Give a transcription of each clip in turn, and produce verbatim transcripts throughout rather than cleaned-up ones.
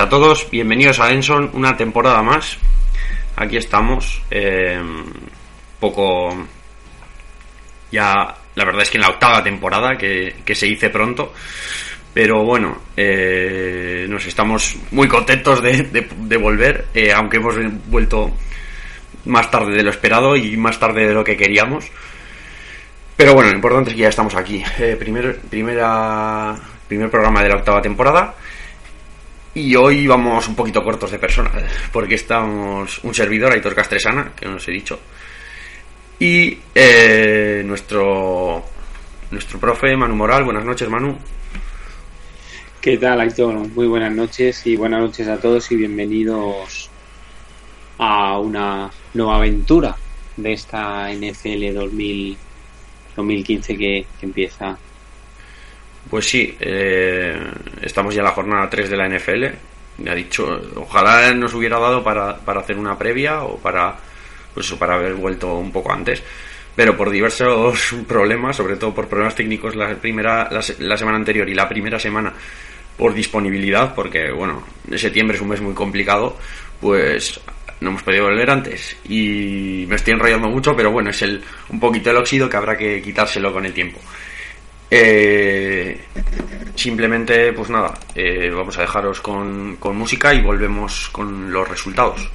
a todos, bienvenidos a Enson, una temporada más. Aquí estamos, eh, poco ya, la verdad es que en la octava temporada, que, que se dice pronto, pero bueno, eh, nos estamos muy contentos de, de, de volver, eh, aunque hemos vuelto más tarde de lo esperado y más tarde de lo que queríamos. Pero bueno, lo importante es que ya estamos aquí. Eh, primer, primera, primer programa de la octava temporada. Y hoy vamos un poquito cortos de personas, porque estamos un servidor, Aitor Castresana, que no os he dicho, y eh, nuestro nuestro profe Manu Moral. Buenas noches, Manu. ¿Qué tal, Aitor? Muy buenas noches y buenas noches a todos y bienvenidos a una nueva aventura de esta N F L dos mil quince que, que empieza. Pues sí, eh, estamos ya en la jornada tres de la N F L. Me ha dicho, ojalá nos hubiera dado para, para hacer una previa o para, pues eso, para haber vuelto un poco antes, pero por diversos problemas, sobre todo por problemas técnicos la primera la, la semana anterior y la primera semana por disponibilidad, porque bueno, septiembre es un mes muy complicado, pues no hemos podido volver antes y me estoy enrollando mucho, pero bueno, es el un poquito el óxido que habrá que quitárselo con el tiempo. Eh, simplemente pues nada, eh, vamos a dejaros con, con música y volvemos con los resultados.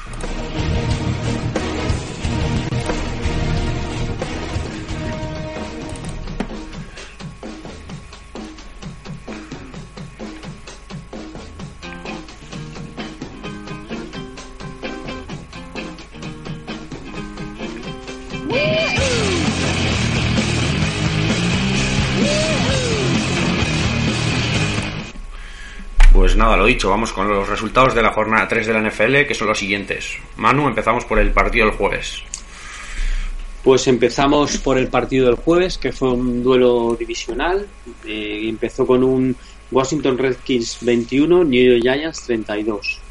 Pues nada, lo dicho, vamos con los resultados de la jornada tres de la N F L, que son los siguientes. Manu, empezamos por el partido del jueves. Pues empezamos por el partido del jueves, que fue un duelo divisional. Eh, empezó con un Washington Redskins veintiuno, New York Giants treinta y dos.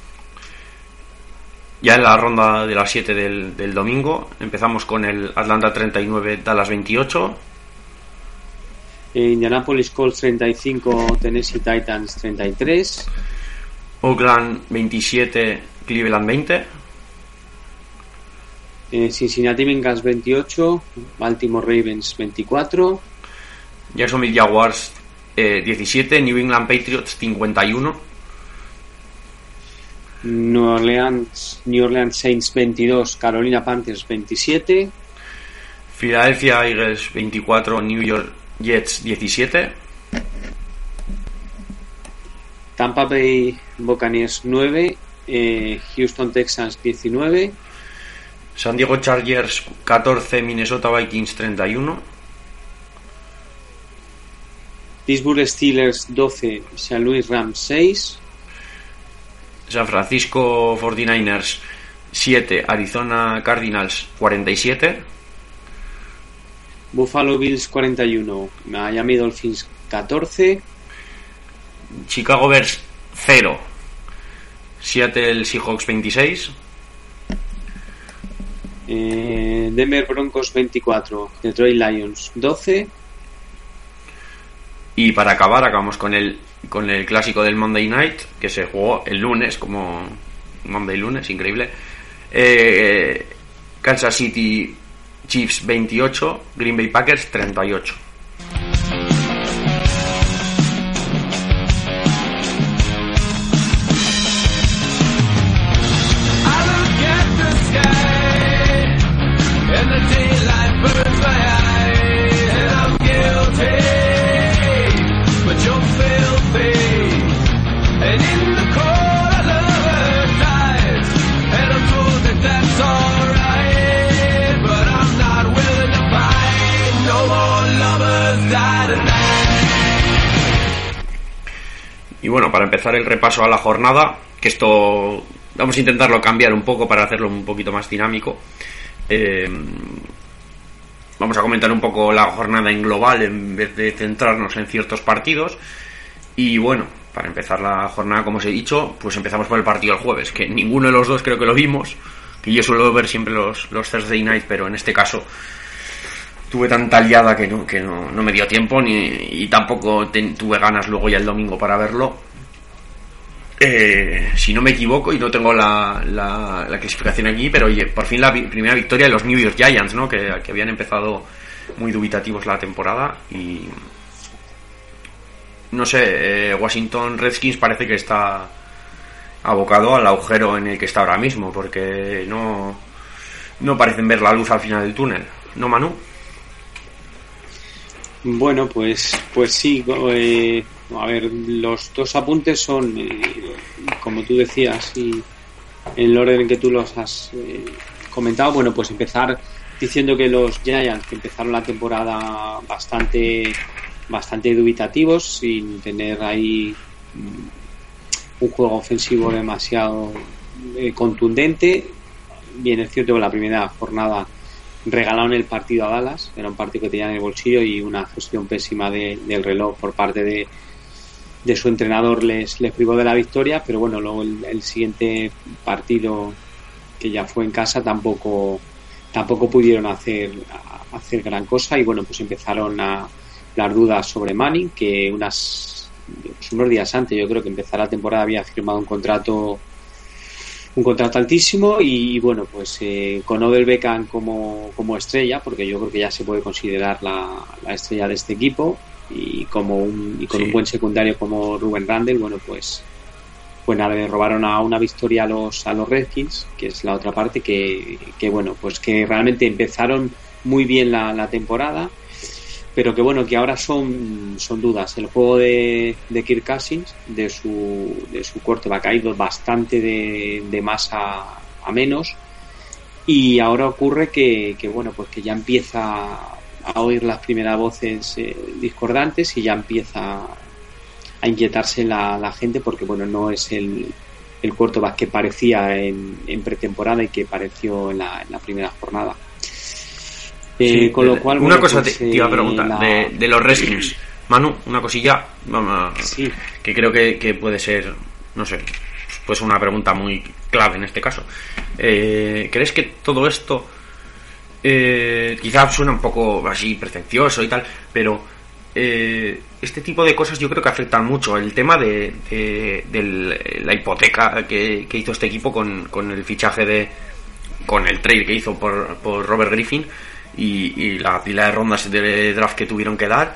Ya en la ronda de las siete del, del domingo, empezamos con el Atlanta treinta y nueve, Dallas veintiocho. Indianapolis Colts treinta y cinco, Tennessee Titans treinta y tres. Oakland veintisiete, Cleveland veinte. eh, Cincinnati Bengals veintiocho, Baltimore Ravens veinticuatro. Jacksonville Jaguars eh, diecisiete, New England Patriots cincuenta y uno. New Orleans, New Orleans Saints veintidós, Carolina Panthers veintisiete. Philadelphia Eagles veinticuatro, New York Jets diecisiete. Tampa Bay Buccaneers nueve, eh, Houston Texans diecinueve. San Diego Chargers catorce, Minnesota Vikings treinta y uno. Pittsburgh Steelers doce, Saint Louis Rams seis. San Francisco cuarenta y nueve ers siete, Arizona Cardinals cuarenta y siete. Buffalo Bills cuarenta y uno, Miami Dolphins catorce. Chicago Bears cero, Seattle Seahawks veintiséis. eh, Denver Broncos veinticuatro, Detroit Lions doce. Y para acabar, acabamos con el con el clásico del Monday Night, que se jugó el lunes, como Monday lunes, increíble. eh, Kansas City Chiefs veintiocho, Green Bay Packers treinta y ocho. Y bueno, para empezar el repaso a la jornada, que esto vamos a intentarlo cambiar un poco para hacerlo un poquito más dinámico. Eh, vamos a comentar un poco la jornada en global en vez de centrarnos en ciertos partidos. Y bueno, para empezar la jornada, como os he dicho, pues empezamos por el partido del jueves, que ninguno de los dos creo que lo vimos, que yo suelo ver siempre los, los Thursday Night, pero en este caso tuve tanta liada que no, que no, no me dio tiempo ni, y tampoco ten, tuve ganas luego ya el domingo para verlo. Eh, si no me equivoco y no tengo la, la, la clasificación aquí, pero oye, por fin la vi- primera victoria de los New York Giants, ¿no? Que, que habían empezado muy dubitativos la temporada y no sé, eh, Washington Redskins parece que está abocado al agujero en el que está ahora mismo, porque no no parecen ver la luz al final del túnel, ¿no, Manu? Bueno, pues, pues sí. Eh, a ver, los dos apuntes son, eh, como tú decías, y en el orden en que tú los has eh, comentado. Bueno, pues empezar diciendo que los Giants que empezaron la temporada bastante, bastante dubitativos, sin tener ahí mm, un juego ofensivo demasiado eh, contundente. Bien, es cierto que la primera jornada regalaron el partido a Dallas, era un partido que tenían en el bolsillo y una gestión pésima de, del reloj por parte de, de su entrenador les, les privó de la victoria, pero bueno, luego el, el siguiente partido, que ya fue en casa, tampoco tampoco pudieron hacer hacer gran cosa y bueno, pues empezaron a, las dudas sobre Manning, que unas pues unos días antes, yo creo que empezar la temporada, había firmado un contrato un contrato altísimo y bueno, pues eh, con Odell Beckham como, como estrella, porque yo creo que ya se puede considerar la, la estrella de este equipo, y como un, y con sí. un buen secundario como Ruben Randle, bueno, pues pues nada, le robaron a una victoria a los a los Redskins, que es la otra parte, que, que bueno, pues que realmente empezaron muy bien la, la temporada, pero que bueno, que ahora son son dudas. El juego de, de Kirk Cousins, de su de su quarterback, ha ido bastante de, de más a, a menos, y ahora ocurre que, que bueno, pues que ya empieza a oír las primeras voces eh, discordantes, y ya empieza a inquietarse la, la gente, porque bueno, no es el el quarterback que parecía en, en pretemporada y que pareció en la, en la primera jornada. Eh, sí, con lo cual, una bueno, cosa pues, te, te iba a preguntar la... de, de los Redskins, Manu, una cosilla, vamos, sí. que creo que, que puede ser, no sé, pues una pregunta muy clave en este caso. Eh, ¿Crees que todo esto eh, quizás suena un poco así pretencioso y tal, pero eh, este tipo de cosas yo creo que afectan mucho? El tema de, de, de la hipoteca que, que hizo este equipo con, con el fichaje de, con el trade que hizo por, por Robert Griffin, y, y la pila de rondas de draft que tuvieron que dar.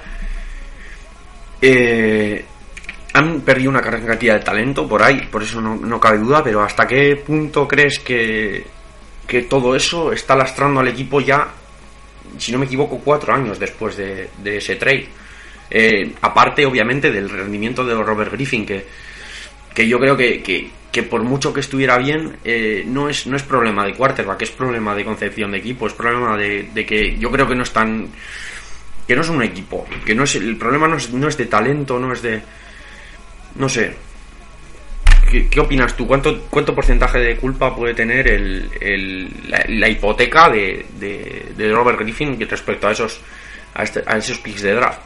Eh, han perdido una gran cantidad de talento por ahí, por eso no, no cabe duda, pero ¿hasta qué punto crees que, que todo eso está lastrando al equipo ya, si no me equivoco, cuatro años después de, de ese trade? Eh, aparte, obviamente, del rendimiento de Robert Griffin, que, que yo creo que, que, que por mucho que estuviera bien, eh, no es no es problema de quarterback, es problema de concepción de equipo, es problema de, de que yo creo que no están, que no es un equipo, que no es el problema, no es, no es de talento, no es de, no sé. ¿Qué, qué opinas tú? ¿Cuánto cuánto porcentaje de culpa puede tener el, el la, la hipoteca de, de, de Robert Griffin respecto a esos a, este, a esos picks de draft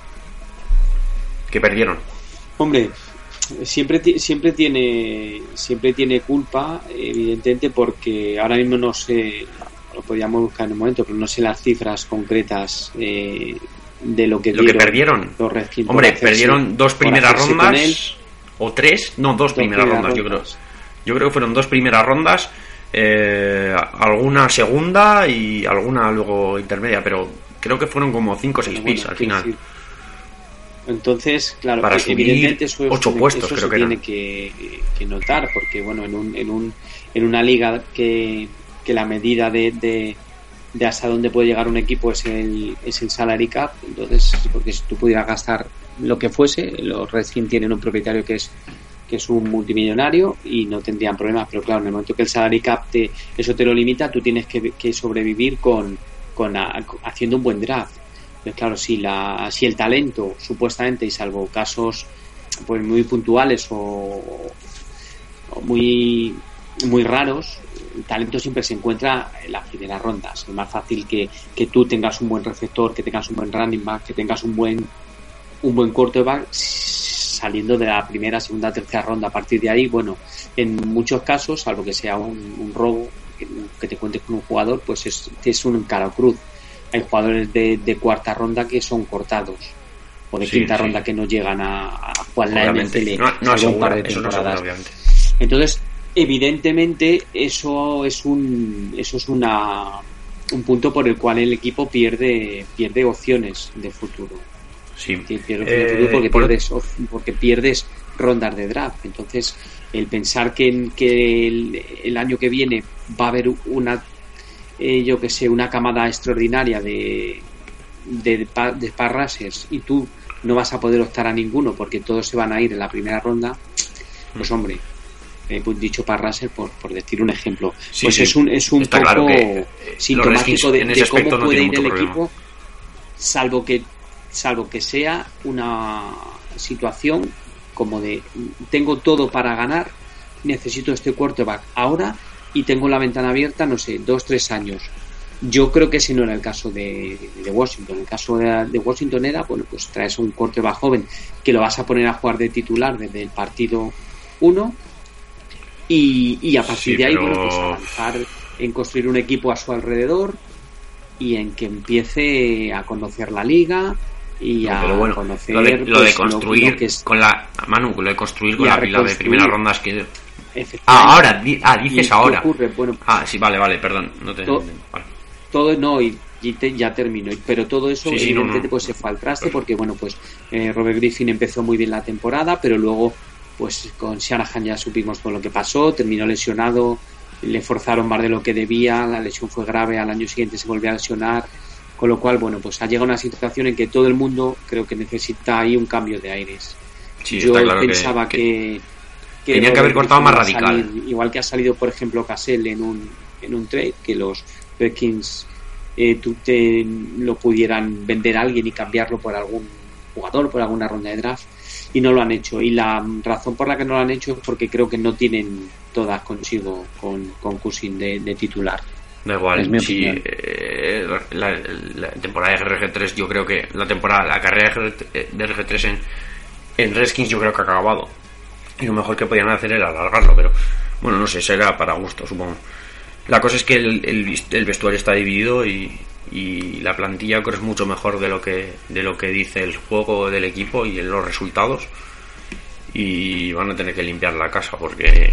que perdieron? Hombre, siempre siempre tiene siempre tiene culpa, evidentemente, porque ahora mismo no sé, lo podríamos buscar en un momento, pero no sé las cifras concretas eh, de lo que lo que perdieron. Los Redskins. Hombre, perdieron dos primeras rondas o tres, no, dos, dos primeras, primeras rondas, rondas, yo creo. Yo creo que fueron dos primeras rondas, eh, alguna segunda y alguna luego intermedia, pero creo que fueron como cinco o seis picks bueno, al final. Sí. Entonces, claro, para subir eso es, ocho puestos, eso creo se que tiene eran. que, que notar, porque bueno, en un en un en una liga que, que la medida de, de de hasta dónde puede llegar un equipo es el es el salary cap, entonces, porque si tú pudieras gastar lo que fuese, los Redskins tienen un propietario que es que es un multimillonario y no tendrían problemas, pero claro, en el momento que el salary cap te, eso te lo limita, tú tienes que, que sobrevivir con con a, haciendo un buen draft. Pues claro, si la si el talento, supuestamente, y salvo casos pues muy puntuales o, o muy muy raros, el talento siempre se encuentra en las primeras rondas. Es más fácil que, que tú tengas un buen receptor, que tengas un buen running back, que tengas un buen un buen quarterback saliendo de la primera, segunda, tercera ronda. A partir de ahí, bueno, en muchos casos, salvo que sea un, un robo, que, que te cuentes con un jugador, pues es, es un cara o cruz. Hay jugadores de, de cuarta ronda que son cortados, o de sí, quinta sí. ronda que no llegan a, a jugar la N F L. No, no asegura, eso no asegura, obviamente. Entonces, evidentemente, eso es un eso es una un punto por el cual el equipo pierde pierde opciones de futuro. Sí. Pierde opciones de futuro porque por... pierdes porque pierdes rondas de draft. Entonces, el pensar que, que el, el año que viene va a haber una eh, yo que sé, una camada extraordinaria de de, de Sparrashers y tú no vas a poder optar a ninguno porque todos se van a ir en la primera ronda, pues hombre, eh, pues dicho Parraser por, por decir un ejemplo, sí, pues sí. es un es un Está poco claro que sintomático de, de cómo no puede ir el problema. equipo, salvo que salvo que sea una situación como de tengo todo para ganar, necesito este quarterback ahora y tengo la ventana abierta, no sé, dos, tres años. Yo creo que ese no era el caso de, de Washington. El caso de, de Washington era, bueno, pues traes un quarterback joven que lo vas a poner a jugar de titular desde el partido uno y, y a partir sí, de ahí, pero... bueno, pues avanzar en construir un equipo a su alrededor y en que empiece a conocer la liga y no, a pero bueno, conocer lo de, lo pues, de construir lo, lo que es, con la Manu, lo de construir con la pila de primeras rondas que ah, ahora di, ah dices ahora ocurre, bueno, ah sí vale vale perdón no te to, vale. todo no y, y te, ya termino pero todo eso sí, sí, evidentemente no, no. pues se fue al traste porque bueno pues eh, Robert Griffin empezó muy bien la temporada pero luego pues con Shanahan ya supimos todo lo que pasó, terminó lesionado, le forzaron más de lo que debía, la lesión fue grave, al año siguiente se volvió a lesionar, con lo cual bueno pues ha llegado una situación en que todo el mundo creo que necesita ahí un cambio de aires. Sí, yo claro pensaba que, que, que tenía que haber cortado más radical salir, igual que ha salido por ejemplo Cassell en un en un trade que los Redskins eh, tú te lo pudieran vender a alguien y cambiarlo por algún jugador, por alguna ronda de draft y no lo han hecho y la razón por la que no lo han hecho es porque creo que no tienen todas consigo con, con Cousin de, de titular. Da igual, sí, eh, la, la temporada de R G tres yo creo que la temporada, la carrera de R G tres en, en Redskins yo creo que ha acabado y lo mejor que podían hacer era alargarlo, pero bueno, no sé, será para gusto supongo. La cosa es que el, el, el vestuario está dividido y, y la plantilla creo es mucho mejor de lo que de lo que dice el juego del equipo y los resultados y van a tener que limpiar la casa porque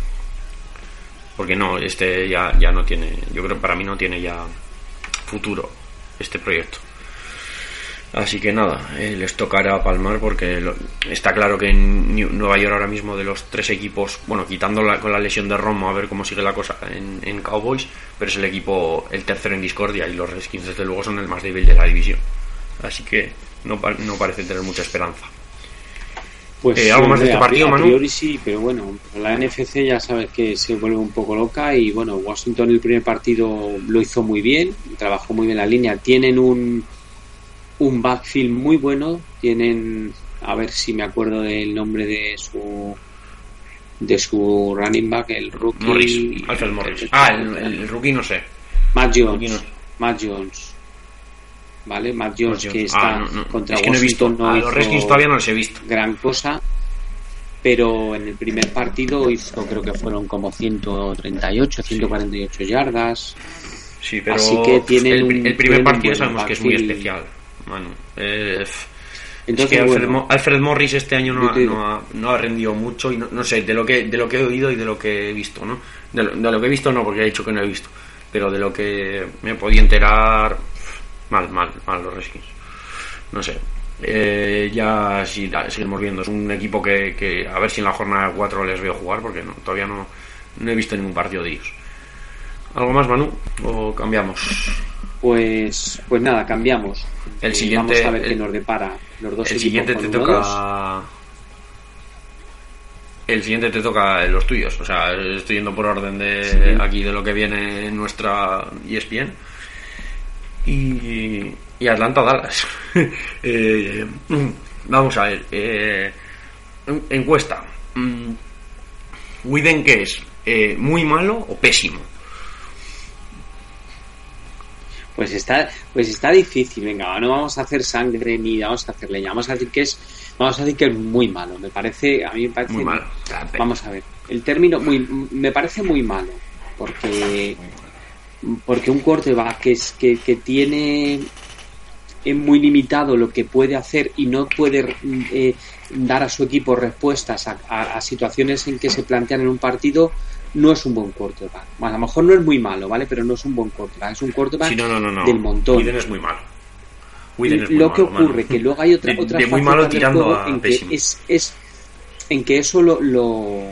porque no, este ya, ya no tiene, yo creo que para mí no tiene ya futuro este proyecto. Así que nada, eh, les tocará palmar porque lo, está claro que en New, Nueva York ahora mismo de los tres equipos, bueno, quitando la, con la lesión de Romo a ver cómo sigue la cosa en, en Cowboys, pero es el equipo el tercero en discordia y los Redskins desde luego son el más débil de la división. Así que no, no parece tener mucha esperanza. Pues eh, ¿Algo más de este partido, a Manu? A priori sí, pero bueno, la N F C ya sabes que se vuelve un poco loca y bueno, Washington el primer partido lo hizo muy bien, trabajó muy bien la línea, tienen un un backfield muy bueno, tienen, a ver si me acuerdo del nombre de su de su running back, el rookie Morris, Alfred Morris. Ah, el, el rookie no sé. Matt Jones, no. Matt Jones. ¿Vale? Matt Jones, Matt que Jones. está ah, no, no. contra es que Washington, no he visto. no a los Redskins todavía no los he visto. Gran cosa, pero en el primer partido hizo, creo que fueron como ciento treinta y ocho, ciento cuarenta y ocho sí. yardas. Sí, pero así que tienen el, un, el primer partido un sabemos que es muy especial. Bueno, eh, Entonces, es que Alfred, bueno, Alfred Morris este año no ha, no, ha, no ha rendido mucho y no, no sé, de lo que de lo que he oído y de lo que he visto, ¿no? De lo, de lo que he visto no, porque he dicho que no he visto, pero de lo que me podía enterar, mal, mal, mal los Redskins. No sé. Eh, ya sí, seguimos viendo. Es un equipo que, que a ver si en la jornada cuatro les veo jugar, porque no, todavía no, no he visto ningún partido de ellos. ¿Algo más, Manu? ¿O cambiamos? Pues pues nada, cambiamos. El siguiente, vamos a ver el, qué nos depara los dos el equipos. Siguiente te toca... El siguiente te toca los tuyos. O sea, estoy yendo por orden de sí. aquí de lo que viene en nuestra E S P N. Y, y Atlanta Dallas. eh, vamos a ver. Eh, encuesta. ¿Widen qué es? Eh, ¿Muy malo o pésimo? Pues está, pues está difícil. Venga, no vamos a hacer sangre ni vamos a hacer leña. Vamos a decir que es, vamos a decir que es muy malo. Me parece, a mí me parece muy malo. Vamos a ver, el término muy, me parece muy malo porque porque un quarterback que es que, que tiene es muy limitado lo que puede hacer y no puede eh, dar a su equipo respuestas a, a, a situaciones en que se plantean en un partido, no es un buen quarterback. Bueno, a lo mejor no es muy malo, ¿vale? Pero no es un buen quarterback, es un quarterback sí, no, no, no, no. del montón. Widen es muy malo. Widen es muy lo malo, que ocurre mano. que luego hay otra de, otra de muy malo tirando a en que pésimo. es, es en que eso lo lo,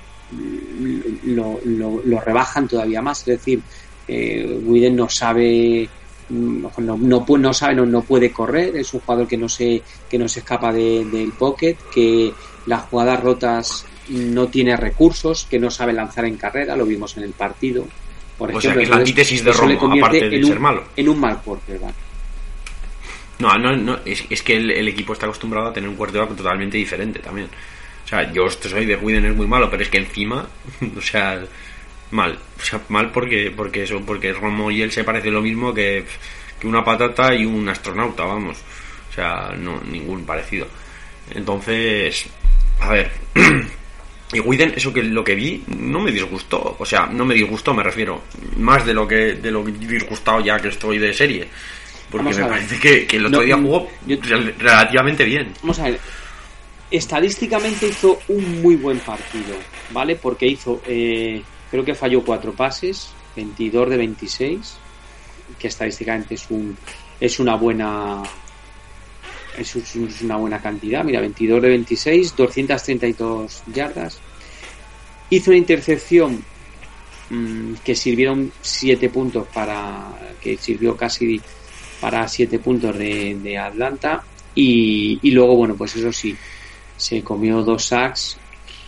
lo lo lo rebajan todavía más, es decir, eh, Widen no sabe no no, no, no sabe no, no puede correr, es un jugador que no se que no se escapa de, del pocket, que las jugadas rotas no tiene recursos, que no sabe lanzar en carrera, lo vimos en el partido, por o ejemplo. sea que es la antítesis de Romo, aparte de en ser un, malo. En un mal quarterback. No, no, no es, es que el, el equipo está acostumbrado a tener un quarterback totalmente diferente también. O sea, yo soy de Widen es muy malo, pero es que encima, o sea, mal, o sea, mal porque porque eso, porque Romo y él se parecen lo mismo que, que una patata y un astronauta, vamos. O sea, no, ningún parecido. Entonces, a ver, y Widen, eso que lo que vi no me disgustó, o sea, no me disgustó, me refiero, más de lo que de lo que disgustado ya que estoy de serie. Porque me parece que, que el otro no, día jugó yo, relativamente bien. Vamos a ver. Estadísticamente hizo un muy buen partido, ¿vale? Porque hizo, eh, creo que falló cuatro pases, veintidós de veintiséis, que estadísticamente es un es una buena es una buena cantidad. Mira, veintidós de veintiséis, doscientas treinta y dos yardas. Hizo una intercepción mmm, que sirvieron siete puntos para que sirvió casi para siete puntos de, de Atlanta y, y luego, bueno, pues eso sí, se comió dos sacks,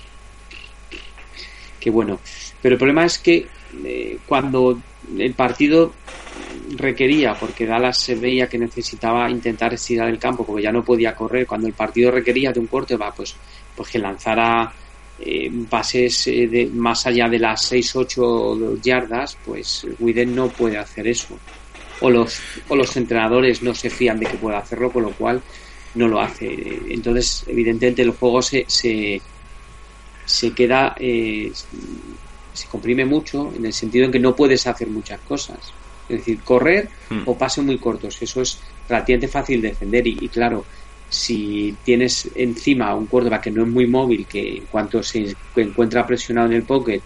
que bueno, pero el problema es que eh, cuando el partido requería, porque Dallas se veía que necesitaba intentar estirar el campo porque ya no podía correr, cuando el partido requería de un quarterback, pues, pues que lanzara eh, pases eh, de, más allá de las seis ocho yardas, pues Widen no puede hacer eso. O los, o los entrenadores no se fían de que pueda hacerlo, con lo cual no lo hace. Entonces, evidentemente, el juego se se, se queda, eh, se comprime mucho, en el sentido en que no puedes hacer muchas cosas. Es decir, correr hmm. o pases muy cortos. Eso es relativamente fácil de defender. Y, y claro, si tienes encima un quarterback que no es muy móvil, que en cuanto se encuentra presionado en el pocket,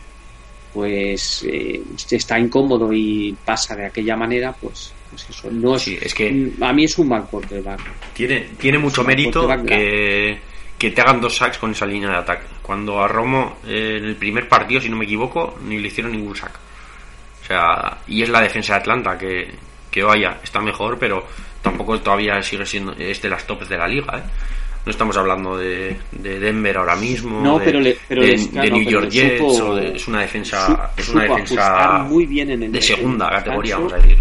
pues eh, está incómodo y pasa de aquella manera, pues, pues eso no es, sí, es que a mí es un mal quarterback. Tiene, tiene mucho mérito que, que te hagan dos sacks con esa línea de ataque. Cuando a Romo eh, en el primer partido, si no me equivoco, ni le hicieron ningún sack. O sea, y es la defensa de Atlanta que, que vaya, está mejor, pero tampoco todavía sigue siendo, es de las tops de la liga, ¿eh? No estamos hablando de, de Denver ahora mismo, no, de, pero le, pero de, les, de no, New York Jets, supo, o de, es una defensa, su, es una defensa muy bien en el, de segunda en el categoría, vamos a decir.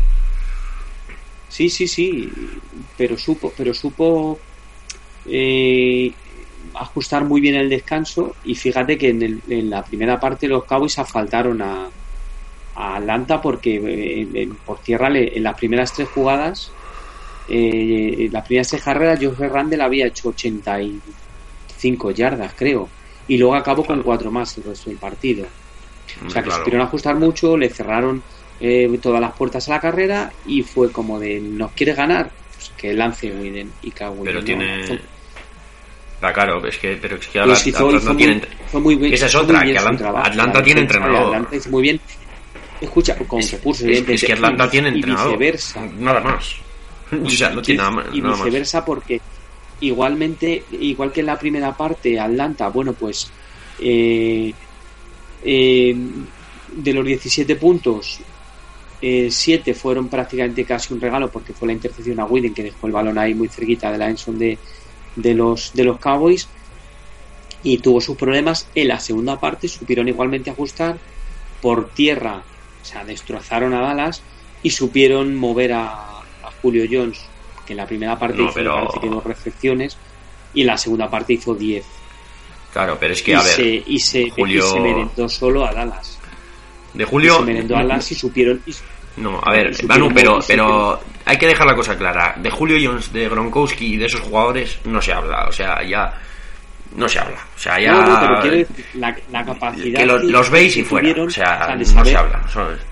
Sí, sí, sí, pero supo, pero supo eh, ajustar muy bien el descanso, y fíjate que en, el, en la primera parte los Cowboys asfaltaron a, a Atlanta porque eh, en, por tierra le, en las primeras tres jugadas, eh, las primeras tres carreras, Josh Randle había hecho ochenta y cinco yardas, creo, y luego acabó con cuatro más el resto del partido. O sea que claro, se supieron ajustar mucho, le cerraron eh, todas las puertas a la carrera y fue como de, ¿nos quieres ganar? Pues que lance Widen y que Widen. Pero tiene... No, la claro, es que, pero es que Atlanta, hizo, Atlanta hizo tiene... Muy, fue muy bien, esa es otra, que Atlanta, Atlanta tiene entrenador. Atlanta hizo muy bien. Escucha, con es, recursos, es, es que Atlanta y, tiene entrenador. Y viceversa. Nada más. O sea, no tiene nada más. Y viceversa, más. Porque igualmente, igual que en la primera parte, Atlanta, bueno, pues eh, eh, de los diecisiete puntos, eh, siete fueron prácticamente casi un regalo, porque fue la intercepción a Widen que dejó el balón ahí muy cerquita de la endzone de, de los de los Cowboys, y tuvo sus problemas. En la segunda parte supieron igualmente ajustar por tierra, o sea, destrozaron a Dallas y supieron mover a, a Julio Jones, que en la primera parte no, hizo, pero... me parece que dos recepciones, y en la segunda parte hizo diez. Claro, pero es que y a ver, se, y se, Julio... y se merendó solo a Dallas. De Julio... Y se merendó a Dallas y supieron... Y... No, a ver, Manu, pero, pero hay que dejar la cosa clara. De Julio Jones, de Gronkowski y de esos jugadores no se habla, o sea, ya... No se habla, o sea, ya... No, no, pero quiero decir, la, la capacidad... Que lo, que los veis y fuera, o sea, no se habla, ¿sabes?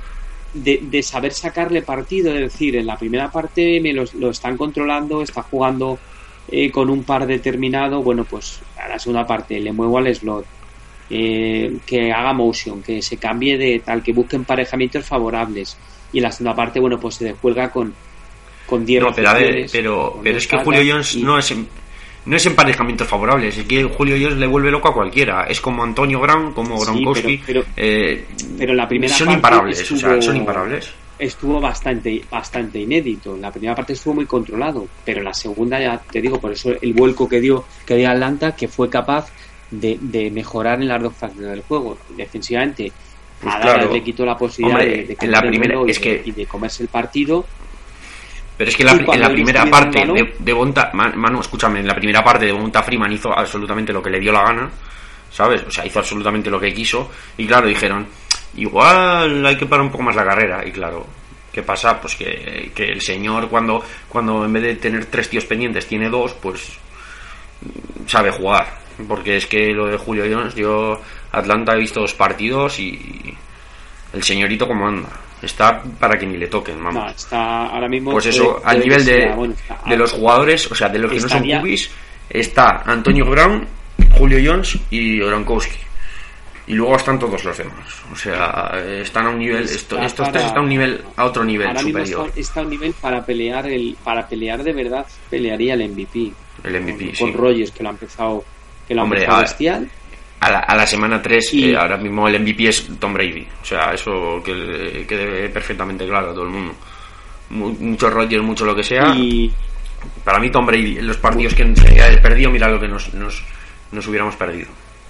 de, de saber sacarle partido, es decir, en la primera parte me lo, lo están controlando, está jugando eh, con un par determinado, bueno, pues a la segunda parte le muevo al slot, eh, que haga motion, que se cambie de tal, que busque emparejamientos favorables, y en la segunda parte, bueno, pues se descuelga con con diez no, pero a ver, pero, pero es que Julio Jones y... no es en, no es emparejamientos favorables, es que Julio Jones le vuelve loco a cualquiera, es como Antonio Brown, como sí, Gronkowski, pero, pero, eh, pero la primera son parte imparables, estuvo, o sea, son imparables. Estuvo bastante bastante inédito. La primera parte estuvo muy controlado, pero la segunda, ya te digo, por eso el vuelco que dio que dio Atlanta, que fue capaz de, de mejorar en las dos fases del juego. Defensivamente, pues a claro. Dallas le quitó la posibilidad Hombre, de, de, en la primera, y, es que... de, y de comerse el partido. Pero es que la, en la primera parte de, de Bonta, Manu, escúchame, en la primera parte de Bonta Freeman hizo absolutamente lo que le dio la gana, ¿sabes? O sea, hizo absolutamente lo que quiso, y claro, dijeron, igual hay que parar un poco más la carrera, y claro, ¿qué pasa? Pues que, que el señor cuando, cuando en vez de tener tres tíos pendientes tiene dos, pues sabe jugar, porque es que lo de Julio Jones, yo Atlanta he visto dos partidos y el señorito como anda. Está para que ni le toquen, vamos. No, está ahora mismo. Pues eso, puede, al nivel de, sea, bueno, está, de los jugadores, o sea, de los que estaría... no son cubis, está Antonio Brown, Julio Jones y Gronkowski. Y luego están todos los demás. O sea, están a un nivel. Esto, estos para... tres están a un nivel, a otro nivel ahora superior. Mismo está, está a un nivel para pelear el, para pelear de verdad, pelearía el M V P. El M V P, con, sí. Con Rodgers, que lo ha empezado, que lo ha Hombre, empezado a, bestial. A la, a la semana tres, y... eh, ahora mismo el M V P es Tom Brady. O sea, eso que quede perfectamente claro a todo el mundo. Mucho Rodgers, mucho lo que sea. Y... Para mí, Tom Brady, en los partidos que se haya perdido, mira lo que nos, nos, nos hubiéramos perdido.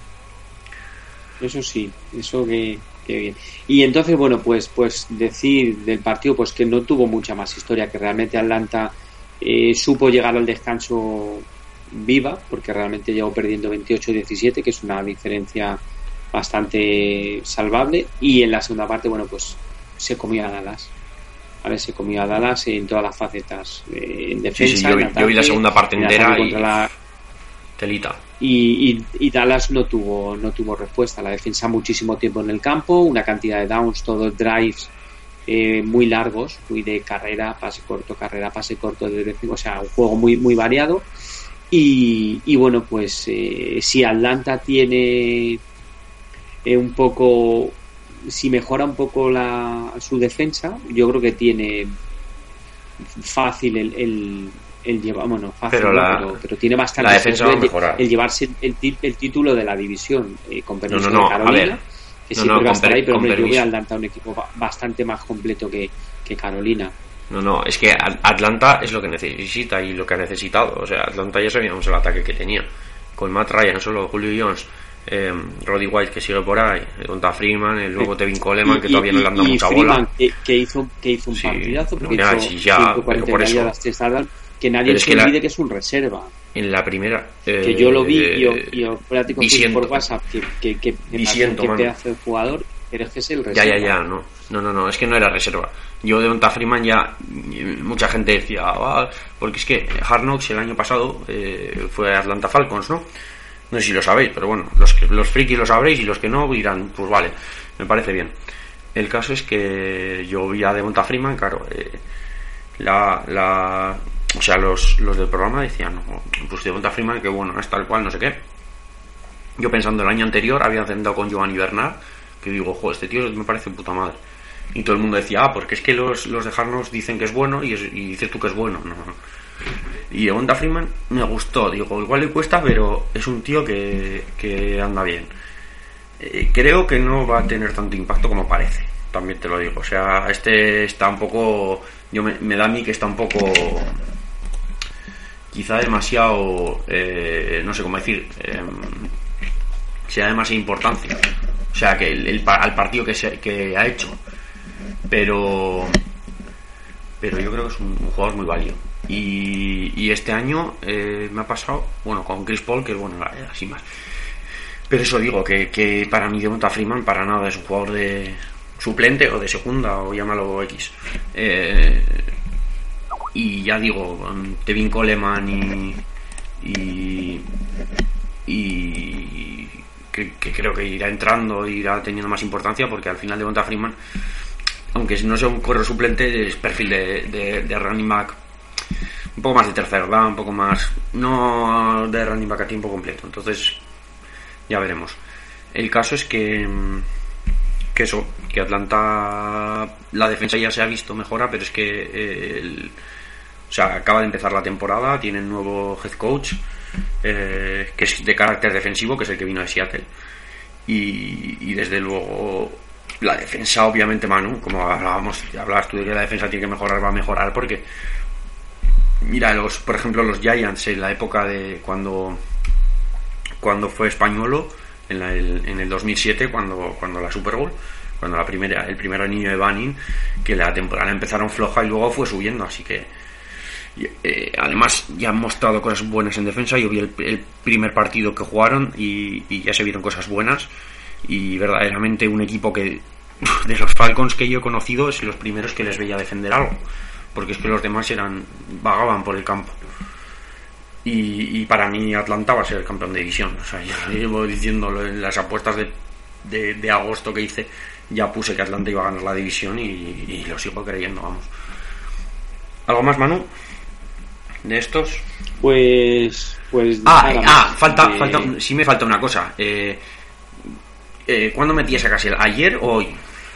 Eso sí, eso que, que bien. Y entonces, bueno, pues, pues decir del partido, pues que no tuvo mucha más historia, que realmente Atlanta eh, supo llegar al descanso viva, porque realmente llegó perdiendo veintiocho diecisiete, que es una diferencia bastante salvable, y en la segunda parte, bueno, pues se comió a Dallas, ¿vale? Se comió a Dallas en todas las facetas, eh, en defensa, sí, sí, yo, vi, ataque, yo vi la segunda parte entera y la... telita. Y, y, y Dallas no tuvo no tuvo respuesta, la defensa muchísimo tiempo en el campo, una cantidad de downs, todos drives eh, muy largos, muy de carrera, pase corto, carrera, pase corto, de, o sea, un juego muy muy variado. Y, y bueno, pues eh, si Atlanta tiene eh, un poco, si mejora un poco la, su defensa, yo creo que tiene fácil el, el, el llevar, bueno, fácil, pero, la, pero, pero tiene bastante la defensa va a mejorar. El, el llevarse el, el título de la división, eh, con permiso no, no, no, de Carolina, a ver, que no, siempre no, va a estar ahí, pero hombre, permiso. yo voy a Atlanta un equipo bastante más completo que, que Carolina. No, no, es que Atlanta es lo que necesita y lo que ha necesitado. O sea, Atlanta ya sabíamos el ataque que tenía. Con Matt Ryan, solo Julio Jones, eh, Roddy White que sigue por ahí, Donta Freeman, el nuevo Tevin Coleman y, que todavía y, no le han dado mucha Freeman, bola. Que, que hizo que hizo un sí, partidazo, porque no, hizo sí, ya, pero por eso. Las tres tardas, que nadie se olvide que, que es un reserva. En la primera. Eh, que yo lo vi y yo, y yo platico por WhatsApp que, que, que me siento, que pedazo de jugador. Pero es que es el reserva. Ya, ya, ya, no. No, no, no, es que no era reserva. Yo de Donta Freeman ya, mucha gente decía, ah, porque es que Hard Knocks el año pasado eh, fue Atlanta Falcons, ¿no? No sé si lo sabéis, pero bueno, los, que, los frikis lo sabréis y los que no dirán, pues vale, me parece bien. El caso es que yo vi a Devonta Freeman, claro, eh, la, la, o sea, los, los del programa decían, no, pues Devonta Freeman, que bueno, es tal cual, no sé qué. Yo pensando el año anterior, había sentado con Giovanni Bernard, que digo, jo, este tío me parece puta madre. Y todo el mundo decía, ah, porque es que los, los de Harnos dicen que es bueno y, es, y dices tú que es bueno. No, no. Y Devonta Freeman me gustó, digo, igual le cuesta, pero es un tío que, que anda bien. Eh, creo que no va a tener tanto impacto como parece, también te lo digo. O sea, este está un poco, yo me, me da a mí que está un poco, quizá demasiado, eh, no sé cómo decir, eh, se da demasiada importancia. O sea, que el, el, al partido que, se, que ha hecho. Pero pero yo creo que es un, un jugador muy válido. Y, y este año eh, me ha pasado, bueno, con Chris Paul, que es bueno, así más. Pero eso digo, que, que para mí Devonta Freeman para nada es un jugador de suplente o de segunda, o llámalo X. Eh, y ya digo, Tevin Coleman y... y, y Que, que creo que irá entrando, irá teniendo más importancia, porque al final Devonta Freeman aunque no sea un corredor suplente, es perfil de, de, de running back, un poco más de tercer down, un poco más, no de running back a tiempo completo. Entonces ya veremos. El caso es que que eso, que Atlanta, la defensa ya se ha visto mejora, pero es que eh, el, o sea, acaba de empezar la temporada, tienen nuevo head coach eh, que es de carácter defensivo, que es el que vino de Seattle, y, y desde luego la defensa, obviamente, Manu, como hablábamos, hablabas tú de que la defensa tiene que mejorar, va a mejorar, porque mira, los, por ejemplo, los Giants en la época de cuando cuando fue Españolo, en, la, el, en el dos mil siete, cuando cuando la Super Bowl, cuando la primera el primer anillo de Banning, que la temporada empezaron floja y luego fue subiendo, así que eh, además ya han mostrado cosas buenas en defensa. Yo vi el, el primer partido que jugaron y, y ya se vieron cosas buenas, y verdaderamente un equipo que de los Falcons que yo he conocido es los primeros que les veía defender algo, porque es que los demás eran vagaban por el campo. Y, y para mí Atlanta va a ser el campeón de división. O sea, ya llevo diciéndolo en las apuestas de, de, de agosto que hice, ya puse que Atlanta iba a ganar la división y, y lo sigo creyendo, vamos. ¿Algo más, Manu, de estos? Pues pues ah, eh, ah falta de... falta sí me falta una cosa. eh, eh, ¿Cuándo metías a Cassell? ¿Ayer o hoy?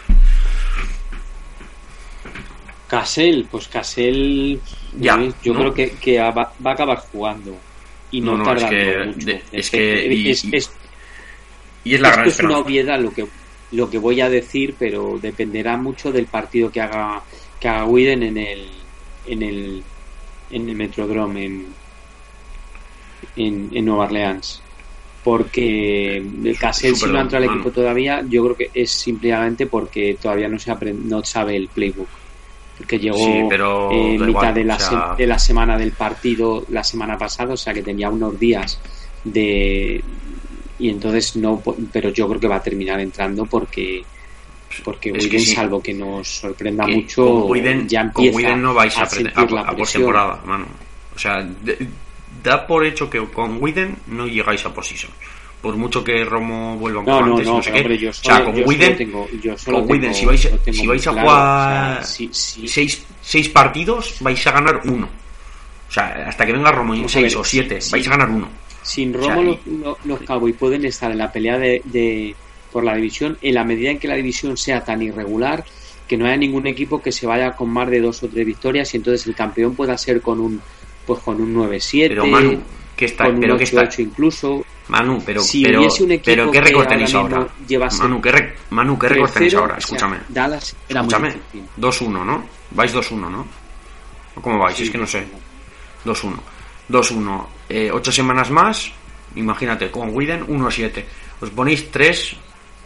Cassell, pues Cassell ya, yo ¿no? creo que, que va, va a acabar jugando y no, no, no tardando es que, mucho. De, es que y, es, es, y es la gran es esperanza. Una obviedad lo que lo que voy a decir, pero dependerá mucho del partido que haga que haga Widen en el en el en el Metrodrome en en, en Nueva Orleans, porque el Cassell, si no entra al equipo todavía, yo creo que es simplemente porque todavía no se aprende, no sabe el playbook, porque llegó sí, pero en mitad igual, de la, o sea... se, de la semana del partido la semana pasada, o sea que tenía unos días de y entonces no, pero yo creo que va a terminar entrando porque porque Widen, que sí, salvo que nos sorprenda que mucho, Widen, ya empieza con Widen no vais a, a sentir la a, a postemporada, mano. O sea, de, da por hecho que con Widen no llegáis a position. Por mucho que Romo vuelva un no, poco no, antes, no, no sé hombre, qué. Yo solo, o sea, con yo Widen, tengo, yo solo con Widen tengo, si vais, si vais claro, a jugar o sea, sí, sí. Seis, seis partidos, vais a ganar uno. O sea, hasta que venga Romo en seis o siete, sí, vais a ganar uno. Sin Romo, o sea, y... los, los Cowboys pueden estar en la pelea de, de por la división en la medida en que la división sea tan irregular que no haya ningún equipo que se vaya con más de dos o tres victorias y entonces el campeón pueda ser con un pues con un nueve siete, pero Manu, ¿qué está? con un pero ocho que está ocho incluso. Manu, pero si pero, hubiese un equipo pero ¿qué récord tenéis ahora? ahora? Lleva Manu, ¿qué, re, Manu, ¿qué récord tenéis ahora? Escúchame. O sea, Dallas era Escúchame. muy difícil. dos uno, ¿no? Vais dos uno, ¿no? ¿Cómo vais? Sí, es que no sé. dos uno. dos uno. Eh, ocho semanas más, imagínate, con Widen uno siete. Os ponéis tres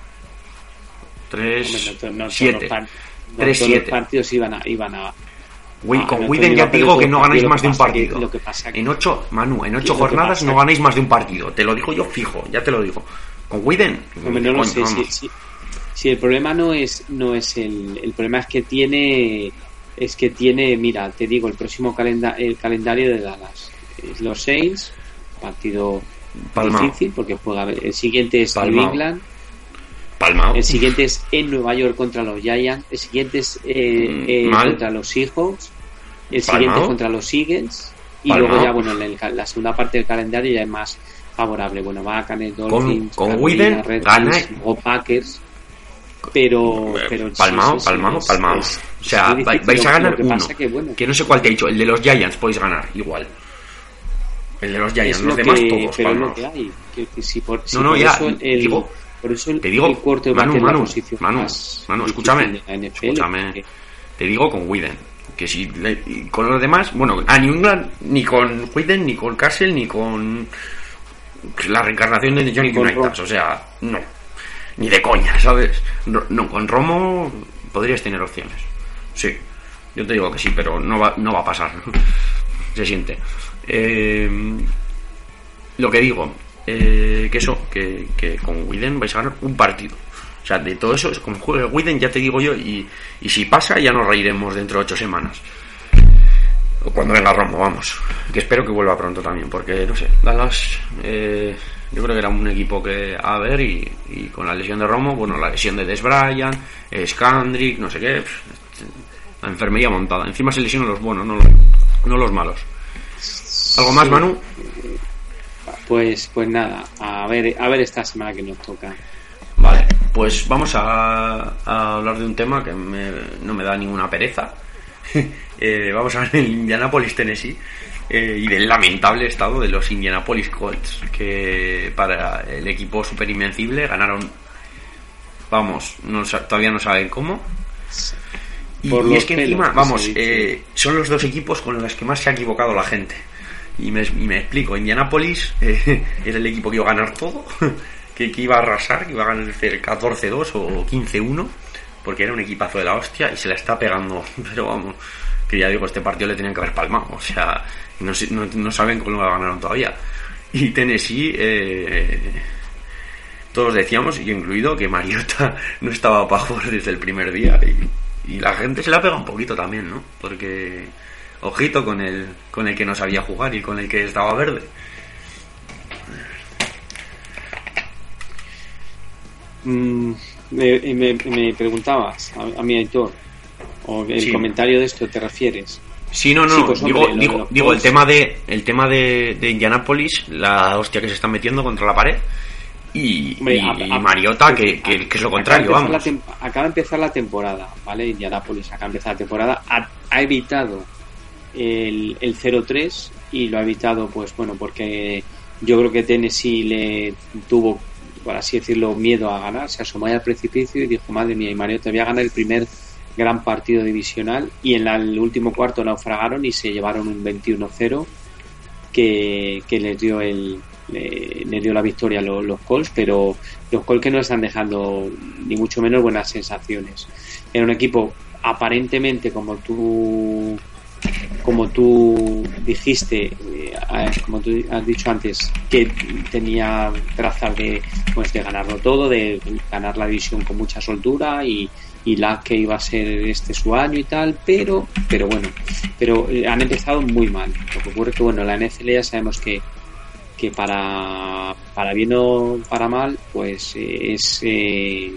tres siete. tres siete. Los partidos iban a iban a Will, con no, Widen ya te digo que no ganáis más de un partido. Que, lo que pasa que, en ocho, Manu, en ocho jornadas no ganáis más de un partido. Te lo digo yo fijo, ya te lo digo. Con Widen, no, no lo sé. Si, si, si el problema no es no es el el problema es que tiene es que tiene, mira, te digo, el próximo calenda, el calendario de Dallas es los Saints, partido Palmao. Difícil porque juega, el siguiente es Palmao. New England. Palmao. El siguiente es en Nueva York contra los Giants. El siguiente es eh, eh, contra los Seahawks. El Palmao. Siguiente contra los Eagles. Y Palmao. Luego ya, bueno, en el, la segunda parte del calendario ya es más favorable. Bueno, va a ganar Dolphins, con, con Widen, gana o Packers. Pero, pero Palmao, es, Palmao, es, Palmao. Es, o sea, difícil, vais a ganar que uno. Que, bueno, que no sé cuál te he dicho. El de los Giants podéis ganar igual. El de los Giants, los demás que, todos. Pero Palmao. Es lo que hay. Que, que si por, si no, no, por ya. Eso el, digo, por eso el, te digo, el cuarto Manu, Manu, Manu, más Manu, escúchame, escúchame, que... te digo con Widen, que si le, con los demás, bueno, a New England ni con Widen, ni con Cassell, ni con la reencarnación de Johnny Unitas, o sea, no, ni de coña, ¿sabes? No, no, con Romo podrías tener opciones, sí, yo te digo que sí, pero no va, no va a pasar, se siente. Eh, lo que digo. Eh, que eso, que, que con Widen vais a ganar un partido. O sea, de todo eso, con Widen ya te digo yo, y, y si pasa ya nos reiremos dentro de ocho semanas. O cuando venga Romo, vamos. Que espero que vuelva pronto también, porque no sé, Dallas, eh, Yo creo que era un equipo que a ver, y, y con la lesión de Romo, bueno, la lesión de Des Bryant, Skandrick, no sé qué, la enfermería montada. Encima se lesionan los buenos, no los, no los malos. ¿Algo más, Manu? Pues pues nada, a ver a ver esta semana que nos toca. Vale, pues vamos a, a hablar de un tema que me, no me da ninguna pereza. eh, vamos a ver el Indianapolis, Tennessee, eh, y del lamentable estado de los Indianapolis Colts, que para el equipo super invencible ganaron, vamos, no, todavía no saben cómo. Y, y es que encima, vamos, eh, son los dos equipos con los que más se ha equivocado la gente. Y me, y me explico, Indianapolis eh, era el equipo que iba a ganar todo, que, que iba a arrasar, que iba a ganar catorce dos o quince uno, porque era un equipazo de la hostia y se la está pegando. Pero vamos, que ya digo, este partido le tenían que haber palmado, o sea, no, no, no saben cómo lo ganaron todavía. Y Tennessee, eh, todos decíamos, y yo incluido, que Mariota no estaba para jugar desde el primer día, y, y la gente se la pega un poquito también, ¿no? Porque ojito con el con el que no sabía jugar y con el que estaba verde. Mm, me, me, me preguntabas a, a mí, Aitor, o el sí. comentario de esto te refieres. Sí, no, no, sí, pues, digo, hombre, digo, digo el tema de el tema de, de Indianapolis, la hostia que se están metiendo contra la pared, y, hombre, y, a, a, y Mariota, a, que, que, que es lo contrario, acaba vamos. Tem- acaba de empezar la temporada, ¿vale? Indianapolis acaba de empezar la temporada, ha, ha evitado el, el cero tres, y lo ha evitado, pues bueno, porque yo creo que Tennessee le tuvo, por así decirlo, miedo a ganar, se asomó al precipicio y dijo, madre mía, y Mariota voy a ganar el primer gran partido divisional, y en la, el último cuarto naufragaron y se llevaron un veintiuno cero que, que les dio el le, le dio la victoria a los, los Colts, pero los Colts que no están dejando ni mucho menos buenas sensaciones. Era un equipo aparentemente, como tú como tú dijiste, eh, como tú has dicho antes, que tenía trazas de pues de ganarlo todo, de ganar la división con mucha soltura, y y la que iba a ser este su año y tal, pero pero bueno, pero han empezado muy mal. Lo que ocurre es que bueno, la N F L ya sabemos que que para para bien o para mal, pues eh, es eh,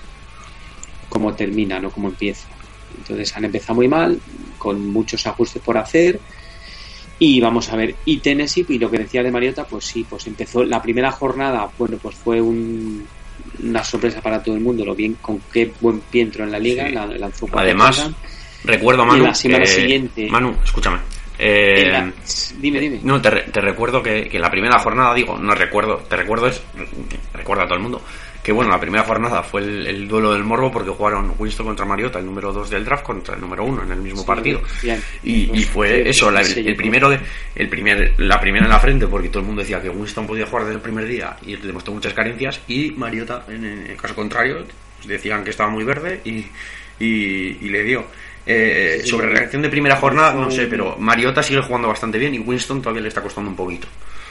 como termina, no como empieza. Entonces han empezado muy mal, con muchos ajustes por hacer, y vamos a ver. Y Tennessee, y lo que decía de Mariota, pues sí, pues empezó la primera jornada, bueno, pues fue un una sorpresa para todo el mundo, lo bien, con qué buen pie entró en la liga, sí. la, lanzó cuatro. Además, cosas. Recuerdo, Manu, la semana eh, siguiente, Manu, escúchame. Eh, la, dime, dime. No, te, te recuerdo que, que la primera jornada, digo, no recuerdo, te recuerdo es, recuerda a todo el mundo, que bueno, la primera jornada fue el, el duelo del morbo, porque jugaron Winston contra Mariota, el número dos del draft, contra el número uno en el mismo sí, partido. Bien. Y, pues, y fue sí, eso, la, el, el primero de, el primer, la primera en la frente, porque todo el mundo decía que Winston podía jugar desde el primer día y demostró muchas carencias, y Mariota, en el caso contrario, decían que estaba muy verde y, y, y le dio. Eh, sí, sobre sí, reacción de primera jornada, no sé, pero Mariota sigue jugando bastante bien y Winston todavía le está costando un poquito.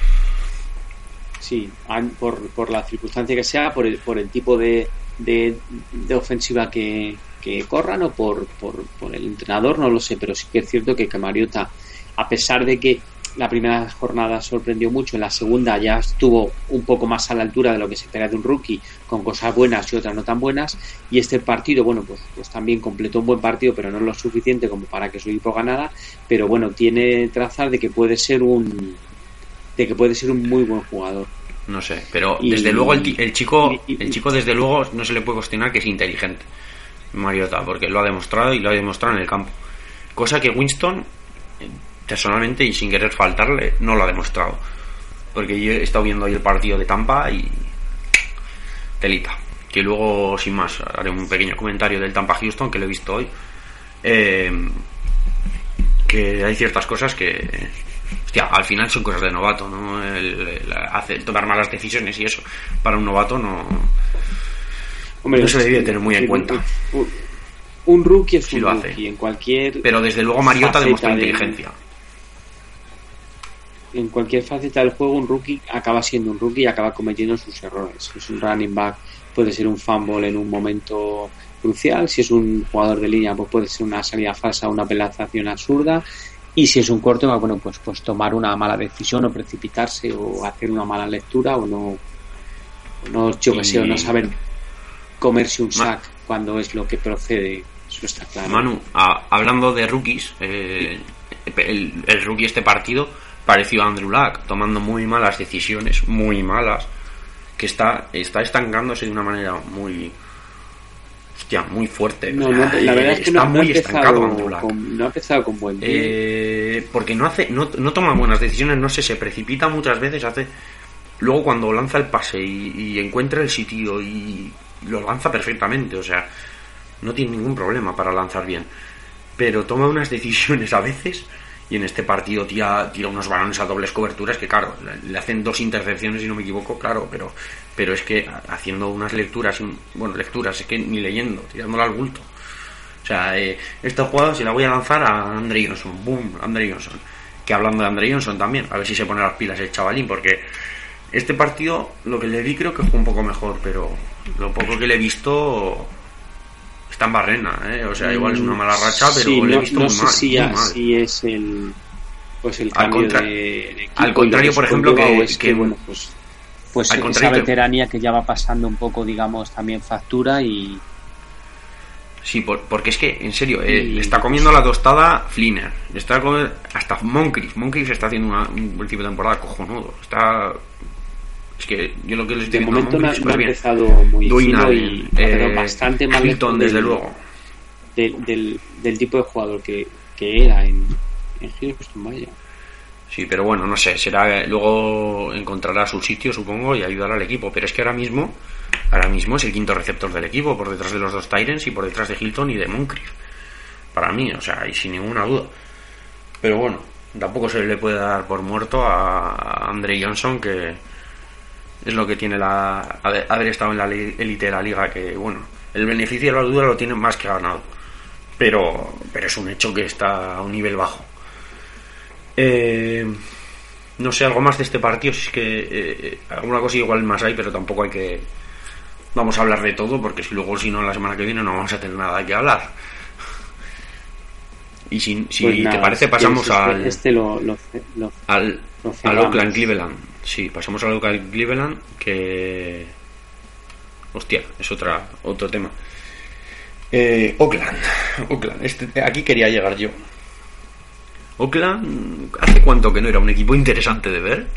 Sí, por, por la circunstancia que sea, por el, por el tipo de, de, de ofensiva que, que corran, o por, por, por el entrenador, no lo sé, pero sí que es cierto que, que Mariota, a pesar de que la primera jornada sorprendió mucho, en la segunda ya estuvo un poco más a la altura de lo que se espera de un rookie, con cosas buenas y otras no tan buenas, y este partido, bueno, pues, pues también completó un buen partido, pero no lo suficiente como para que su equipo ganara, pero bueno, tiene trazas de que puede ser un de que puede ser un muy buen jugador. No sé, pero y, desde luego el, el chico y, y, el chico desde luego no se le puede cuestionar que es inteligente, Mariota, porque lo ha demostrado y lo ha demostrado en el campo, cosa que Winston personalmente y sin querer faltarle no lo ha demostrado, porque yo he estado viendo hoy el partido de Tampa y telita, que luego sin más haré un pequeño comentario del Tampa Houston que lo he visto hoy, eh, que hay ciertas cosas que hostia, al final son cosas de novato, ¿no? El, el, hacer, tomar malas decisiones y eso para un novato no Hombre, no se debe tener muy en cuenta. Un, un rookie es sí un lo rookie hace. En cualquier pero desde luego Mariota demostró inteligencia. En cualquier faceta del juego un rookie acaba siendo un rookie y acaba cometiendo sus errores. Si es un running back, puede ser un fumble en un momento crucial. Si es un jugador de línea, pues puede ser una salida falsa, una penalización absurda. y si es un corto, bueno, pues pues tomar una mala decisión o precipitarse o hacer una mala lectura o no, o no yo que sé, o no saber comerse un sack Ma- cuando es lo que procede, eso está claro. Manu, a, hablando de rookies, eh, el, el rookie este partido pareció a Andrew Luck, tomando muy malas decisiones, muy malas, que está, está estancándose de una manera muy... Hostia, muy fuerte. No, no, la verdad es que está no, muy no estancado Andrew Luck. Con, no ha empezado con buen pie. Eh, porque no hace, no, no toma buenas decisiones, no sé, se precipita muchas veces, hace... Luego cuando lanza el pase y, y encuentra el sitio y lo lanza perfectamente, o sea, no tiene ningún problema para lanzar bien. Pero toma unas decisiones a veces, y en este partido tira, tira unos balones a dobles coberturas que, claro, le hacen dos intercepciones si no me equivoco, claro, pero pero es que haciendo unas lecturas, bueno, lecturas, es que ni leyendo, tirándola al bulto. O sea, eh, esta jugada se la voy a lanzar a Andre Johnson, boom, Andre Johnson. Que hablando de Andre Johnson también, a ver si se pone las pilas el chavalín, porque este partido, lo que le vi creo que fue un poco mejor, pero lo poco que le he visto... Está en barrena, ¿eh? O sea, igual es una mala racha, pero sí, le he no, visto no muy sé mal. Si, muy ya, mal. si es el, pues el cambio al contra- de, de equipo, al contrario, por ejemplo, que, es que, que bueno, pues, pues al esa veteranía que ya va pasando un poco, digamos, también factura y... Sí, por, porque es que, en serio, eh, y... le está comiendo la tostada Flinner, le está comiendo hasta Moncrief. Moncrief está haciendo una, un principio de temporada cojonudo. Está... Es que yo lo que les estoy de viendo momento no, es no ha empezado muy fino y eh, pero bastante mal Hilton, del, desde luego del, del, del tipo de jugador que, que era en, en Houston, vaya. Sí, pero bueno, no sé, será luego encontrará su sitio, supongo, y ayudará al equipo, pero es que ahora mismo ahora mismo es el quinto receptor del equipo, por detrás de los dos Tyrants y por detrás de Hilton y de Moncrief, para mí, o sea, y sin ninguna duda. Pero bueno, tampoco se le puede dar por muerto a Andre Johnson, que es lo que tiene la haber estado en la élite de la liga, que bueno, el beneficio de la duda lo tiene más que ganado, pero pero es un hecho que está a un nivel bajo. Eh, no sé, algo más de este partido, si es que eh, alguna cosa igual más hay, pero tampoco hay que vamos a hablar de todo, porque si luego si no la semana que viene no vamos a tener nada que hablar. Y si, si pues nada, te parece pasamos este, al este lo, lo, lo, al, lo al Oakland Cleveland. Sí, pasamos al Oakland Cleveland, que hostia, es otra otro tema. Eh, Oakland, Oakland, este, aquí quería llegar yo. Oakland, ¿hace cuánto que no era un equipo interesante de ver?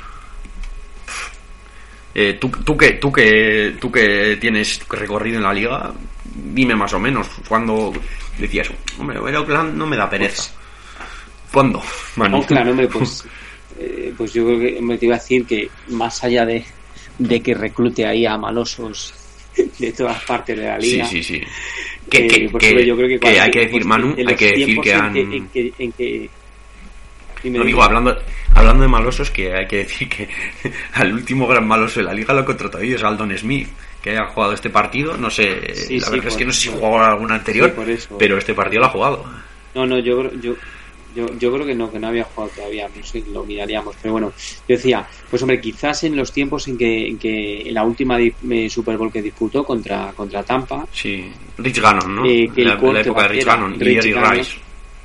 Eh, tú, tú que tú que tú que tienes recorrido en la liga, dime más o menos cuando decías, hombre, ver Oakland no me da pereza. Pues, ¿cuándo, Manu? Oakland, hombre, pues eh, pues yo creo que me te iba a decir que más allá de, de que reclute ahí a malosos de todas partes de la liga. Sí, sí, sí. Que, eh, que, que, yo creo que, que hay que decir, Manu, hay que decir que han... En que, en que, en que, no digo, hablando hablando de malosos, que hay que decir que al último gran maloso de la liga lo contrató ellos, Aldon Smith, que ha jugado este partido, no sé, sí, la sí, verdad es que no sé si jugó algún anterior, sí, por eso. Pero este partido lo ha jugado. No, no, yo yo yo, yo creo que no, que no había jugado todavía, no sé, lo miraríamos, pero bueno, yo decía, pues hombre, quizás en los tiempos en que en que en la última eh, Super Bowl que disputó contra contra Tampa, sí, Rich Gannon, ¿no? Eh, que la, el la época de Rich Gannon y Rich Jerry Gannon, Rice.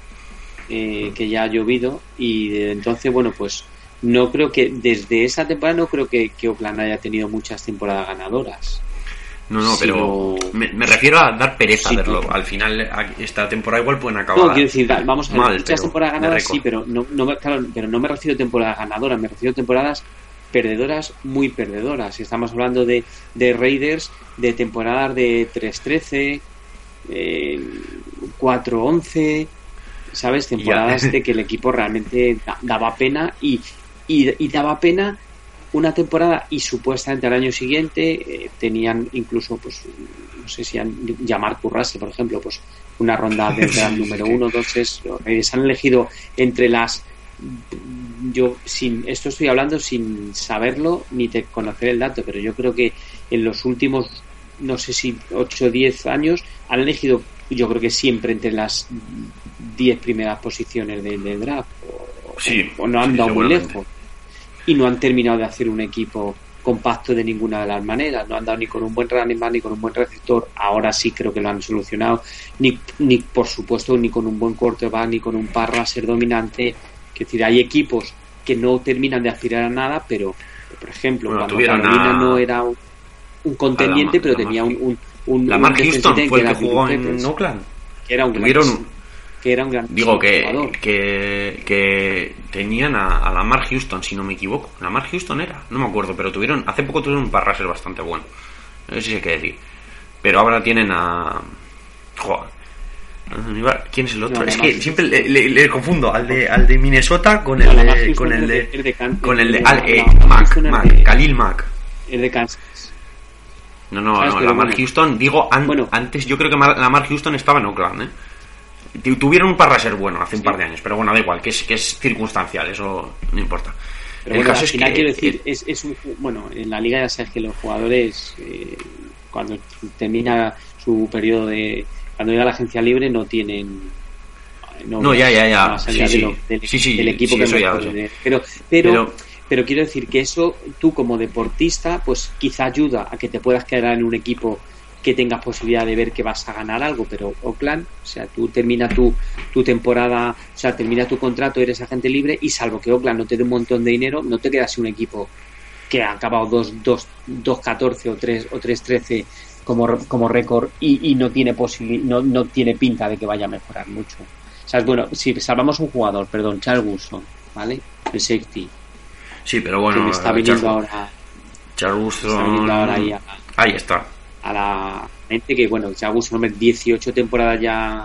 Eh, que ya ha llovido y de entonces, bueno, pues no creo que desde esa temporada no creo que, que Oakland haya tenido muchas temporadas ganadoras. No, no, pero sino... me, me refiero a dar pereza sí, verlo. No. Al final, esta temporada igual pueden acabar. No, quiero decir, vamos a ver, mal, muchas temporadas ganadoras sí, pero no, no, claro, pero no me refiero a temporadas ganadoras, me refiero a temporadas perdedoras, muy perdedoras. Estamos hablando de, de Raiders, de temporadas de tres trece, eh, cuatro once, ¿sabes? Temporadas yeah. de que el equipo realmente da, daba pena y, y, y daba pena una temporada y supuestamente al año siguiente eh, tenían incluso, pues, no sé si han, llamar Currase, por ejemplo, pues una ronda del sí, número sí. uno, entonces se han elegido entre las, yo sin esto estoy hablando sin saberlo ni te conocer el dato, pero yo creo que en los últimos, no sé si ocho o diez años han elegido, yo creo que siempre entre las diez primeras posiciones del, del draft o, sí, o no han sí, dado muy lejos y no han terminado de hacer un equipo compacto de ninguna de las maneras. No han dado ni con un buen running back ni con un buen receptor. Ahora sí creo que lo han solucionado. Ni, ni por supuesto, ni con un buen quarterback, ni con un pass rusher dominante. Es decir, hay equipos que no terminan de aspirar a nada, pero, por ejemplo, bueno, cuando Carolina a... no era un, un contendiente, la, pero la tenía Mar... un, un, un... La Mark Houston fue el que jugó en Oakland. Que era un Tuvieron... gran... que era un gran digo que, que que tenían a, a la Mark Houston, si no me equivoco. La Mark Houston era, no me acuerdo, pero tuvieron hace poco tuvieron un parraser bastante bueno, no sé si sé qué decir, pero ahora tienen a joder, ¿quién es el otro? No, es que siempre le, le, le confundo al de al de Minnesota con el no, de, con el de, de, de Can- con el de, de Al, eh, Mac, Mac, de, Khalil Mack, el de Kansas. No, no, no, la Mark bueno. Houston, digo an, bueno. antes yo creo que la Mark Houston estaba en Oakland, ¿eh? Tuvieron un parraser bueno hace sí. un par de años, pero bueno, da igual, que es, que es circunstancial, eso no importa. Pero el bueno, caso al final es que, quiero decir, eh, es, es un, bueno, en la liga ya sabes que los jugadores eh, cuando termina su periodo de, cuando llega a la agencia libre no tienen no, no ya, ya, ya, sí, sí. Lo, del, sí, sí, del equipo sí, que eso ya, pero, pero, pero pero quiero decir que eso tú como deportista pues quizá ayuda a que te puedas quedar en un equipo que tengas posibilidad de ver que vas a ganar algo, pero Oakland, o sea, tú termina tu, tu temporada, o sea, termina tu contrato, eres agente libre y salvo que Oakland no te dé un montón de dinero, no te quedas un equipo que ha acabado dos catorce o tres o tres trece como, como récord y, y no tiene posibil- no, no tiene pinta de que vaya a mejorar mucho. O sea, bueno, si salvamos un jugador, perdón, Charles Woodson, ¿vale? El safety. Sí, pero bueno, que me está viniendo Charles, ahora. Charles Woodson. Está viniendo ahora ahí, a, ahí está. A la gente que, bueno, Charles Woodson, dieciocho temporadas ya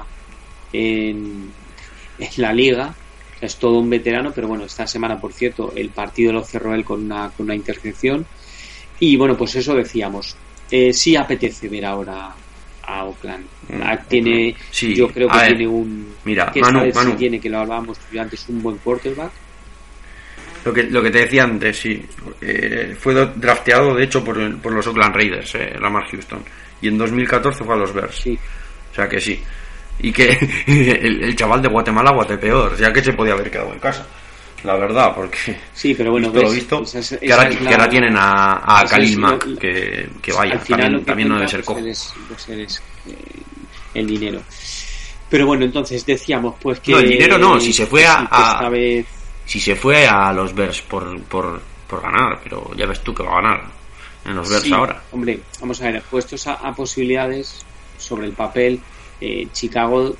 en, en la liga, es todo un veterano, pero bueno, esta semana, por cierto, el partido lo cerró él con una, con una intercepción. Y bueno, pues eso decíamos. Eh, sí apetece ver ahora a Oakland. Mm, tiene, sí, yo creo que tiene un. Mira, que Manu, esta vez Manu. Sí tiene, que lo hablábamos antes, un buen quarterback. Lo que, lo que te decía antes, sí. Eh, fue drafteado, de hecho, por, el, por los Oakland Raiders, eh, Lamar Houston. Y en dos mil catorce fue a los Bears. Sí. O sea que sí. Y que el, el chaval de Guatemala, Guatepeor, ya que se podía haber quedado en casa. La verdad, porque. Sí, pero bueno, visto ves, lo visto. Esa es, esa que, ahora, es la, que ahora tienen a, a Khalil Mack, lo, que, que vaya, también, también no debe ser cojo. Es, es, eh, el dinero. Pero bueno, entonces decíamos, pues que. No, el dinero no, si se fue sí, a. a esta vez... Si se fue a los Bears por, por, por ganar, pero ya ves tú que va a ganar en los Bears sí, ahora. Hombre, vamos a ver, puestos a, a posibilidades sobre el papel, eh, Chicago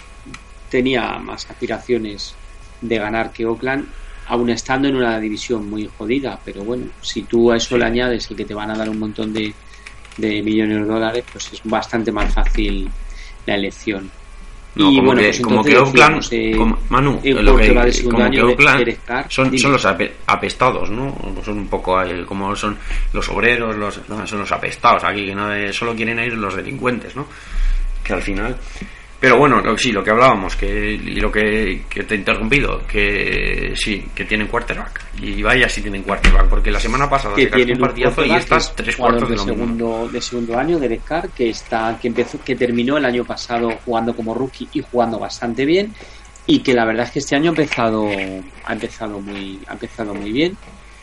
tenía más aspiraciones de ganar que Oakland, aún estando en una división muy jodida, pero bueno, si tú a eso sí. le añades el que te van a dar un montón de, de millones de dólares, pues es bastante más fácil la elección. No, y como bueno, que, pues como que Oakland, eh, como, Manu, el lo que, va de segundo como año que Oakland de, de Carr, son, son los ape, apestados, ¿no? Son un poco eh, como son los obreros, los no, son los apestados aquí, que no de, solo quieren ir los delincuentes, ¿no? Que al final... Pero bueno, lo, sí, lo que hablábamos, que y lo que, que te he interrumpido, que sí, que tienen quarterback. Y vaya si tienen quarterback, porque la semana pasada que se un partidazo y estás tres cuartos de, de segundo de segundo año de Carr, que está que empezó que terminó el año pasado jugando como rookie y jugando bastante bien, y que la verdad es que este año ha empezado ha empezado muy ha empezado muy bien.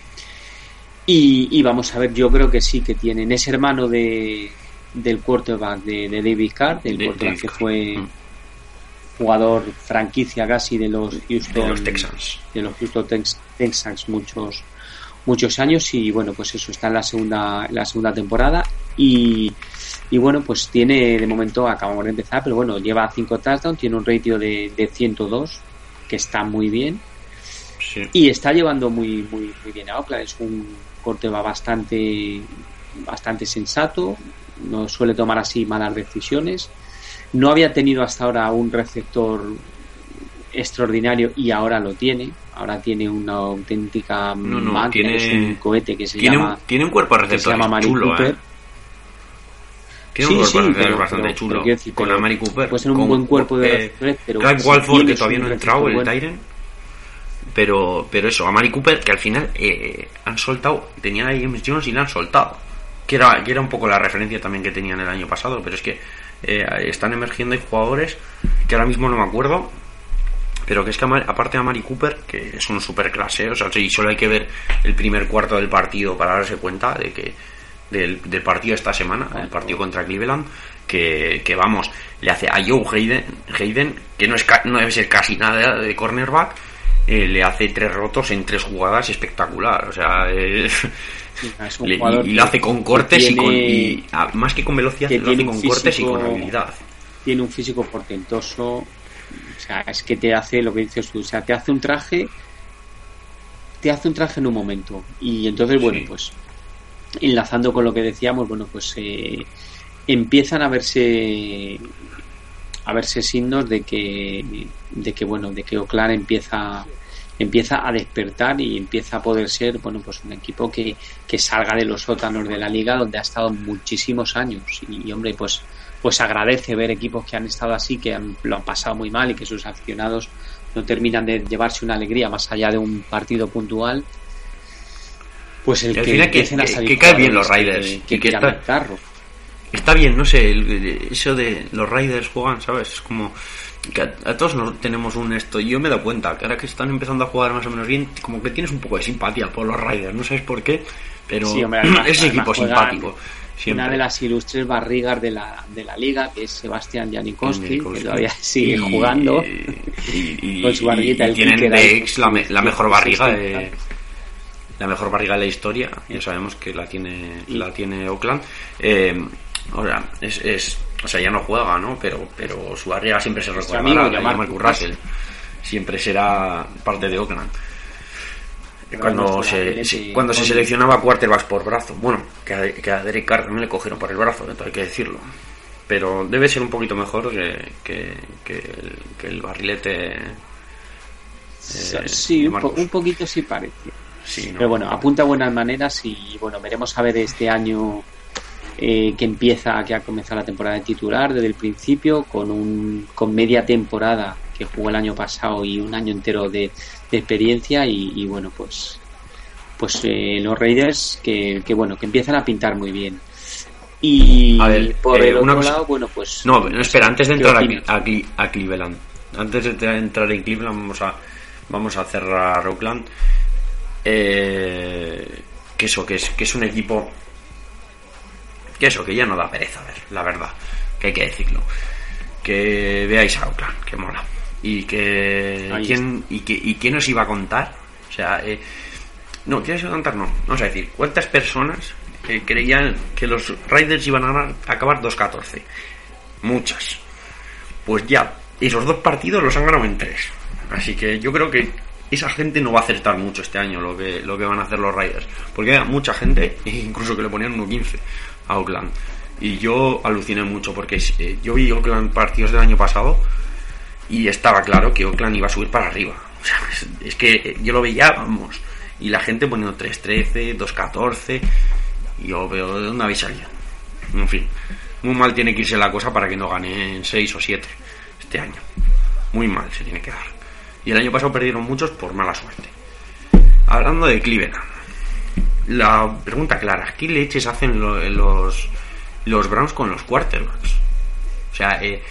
Y, y vamos a ver, yo creo que sí que tienen, es hermano de del quarterback de, de David Carr, del de, quarterback de que fue mm. jugador franquicia casi de los Houston de los Texans de los Houston Tex, Texans muchos muchos años, y bueno, pues eso está en la segunda en la segunda temporada y y bueno, pues tiene, de momento acabamos de empezar, pero bueno, lleva cinco touchdowns, tiene un ratio de, de ciento dos, que está muy bien, sí. Y está llevando muy muy muy bien a Oakland. Es un quarterback bastante bastante sensato, no suele tomar así malas decisiones, no había tenido hasta ahora un receptor extraordinario y ahora lo tiene, ahora tiene una auténtica no, no, máquina, tiene, es un cohete que se tiene llama un, tiene un cuerpo de receptor chulo, Cooper. ¿eh? Tiene sí, un cuerpo sí, de receptor pero, bastante pero, chulo, pero decir, con pero, Amari Cooper, puede ser un con, buen cuerpo de eh, receptores, pero Craig si Walford, que todavía no ha entrado, el bueno. Tyrant, pero pero eso, Amari Cooper, que al final eh, han soltado, tenía a James Jones y le han soltado, que era, que era un poco la referencia también que tenían el año pasado, pero es que eh, están emergiendo, hay jugadores que ahora mismo no me acuerdo, Pero que es que aparte de Amari Cooper, que es un super clase, o sea, y solo hay que ver el primer cuarto del partido para darse cuenta de que del, del partido de esta semana, el partido contra Cleveland, que, que vamos, le hace a Joe Hayden, Hayden que no es no debe ser casi nada de cornerback, eh, le hace tres rotos en tres jugadas espectacular, o sea, eh, es un le, y, y lo hace con cortes tiene, y con y, a, más que con velocidad, que lo hace con físico, cortes y con habilidad. Tiene un físico portentoso, o sea, es que te hace lo que dices tú, o sea, te hace un traje, te hace un traje en un momento, y entonces bueno, sí. pues enlazando con lo que decíamos, bueno, pues eh, empiezan a verse a verse signos de que de que bueno, de que Oakland empieza empieza a despertar y empieza a poder ser, bueno, pues un equipo que, que salga de los sótanos de la liga donde ha estado muchísimos años y, y hombre, pues pues agradece ver equipos que han estado así, que han, lo han pasado muy mal y que sus aficionados no terminan de llevarse una alegría más allá de un partido puntual. Pues el que, que, que, que cae bien los Raiders que, que, que está, el carro. Está bien, no sé, el, eso de los Raiders juegan, ¿sabes? Es como que a, a todos nos tenemos un esto, y yo me he dado cuenta que ahora que están empezando a jugar más o menos bien, como que tienes un poco de simpatía por los Raiders, no sabes por qué, pero sí, hombre, además, es equipo simpático. Siempre. Una de las ilustres barrigas de la de la liga, que es Sebastián Janikowski, que todavía sigue y, jugando y, y, con su barriguita. Y, y tienen de ex la, me, la mejor barriga de la mejor barriga de la historia, ya sabemos que la tiene y, la tiene Oakland. Eh, ahora es, es o sea, ya no juega, ¿no? Pero pero su barriga siempre se recordará, la de Marcus Russell, siempre será parte de Oakland. Cuando se, se cuando se seleccionaba quarterbacks por brazo, bueno, que a, que a Derek Carr también le cogieron por el brazo, hay que decirlo, pero debe ser un poquito mejor que, que, que, el, que el barrilete. Eh, sí, un, po, un poquito sí parece. Sí, ¿no? Pero bueno, apunta a buenas maneras y bueno, veremos a ver este año eh, que empieza, que ha comenzado la temporada de titular desde el principio, con un con media temporada que jugó el año pasado y un año entero de, de experiencia y, y bueno, pues pues eh, los Raiders que, que bueno, que empiezan a pintar muy bien. Y a ver, por eh, el otro cosa... lado, bueno, pues no, no espera, antes de entrar a, a, a Cleveland, antes de entrar en Cleveland vamos a vamos a cerrar Oakland. Eh, que eso, que es que es un equipo que eso, que ya no da pereza a ver, la verdad, que hay que decirlo, que veáis a Oakland, que mola, y que Ahí quién y que y quién os iba a contar, o sea, eh, no, quién os iba a contar, no, vamos a decir, cuántas personas eh, creían que los Raiders iban a, ganar, a acabar dos catorce, muchas, pues ya esos dos partidos los han ganado en tres, así que yo creo que esa gente no va a acertar mucho este año lo que lo que van a hacer los Raiders, porque hay mucha gente, incluso que le ponían uno quince a Oakland, y yo aluciné mucho porque eh, yo vi Oakland partidos del año pasado y estaba claro que Oakland iba a subir para arriba, o sea, es, es que yo lo veía, vamos, y la gente poniendo tres trece, dos catorce, y yo veo de dónde habéis salido, en fin, muy mal tiene que irse la cosa para que no ganen seis o siete este año, muy mal se tiene que dar. Y el año pasado perdieron muchos por mala suerte. Hablando de Cleveland, la pregunta clara, ¿qué leches hacen lo, los los Browns con los quarterbacks? O sea, eh,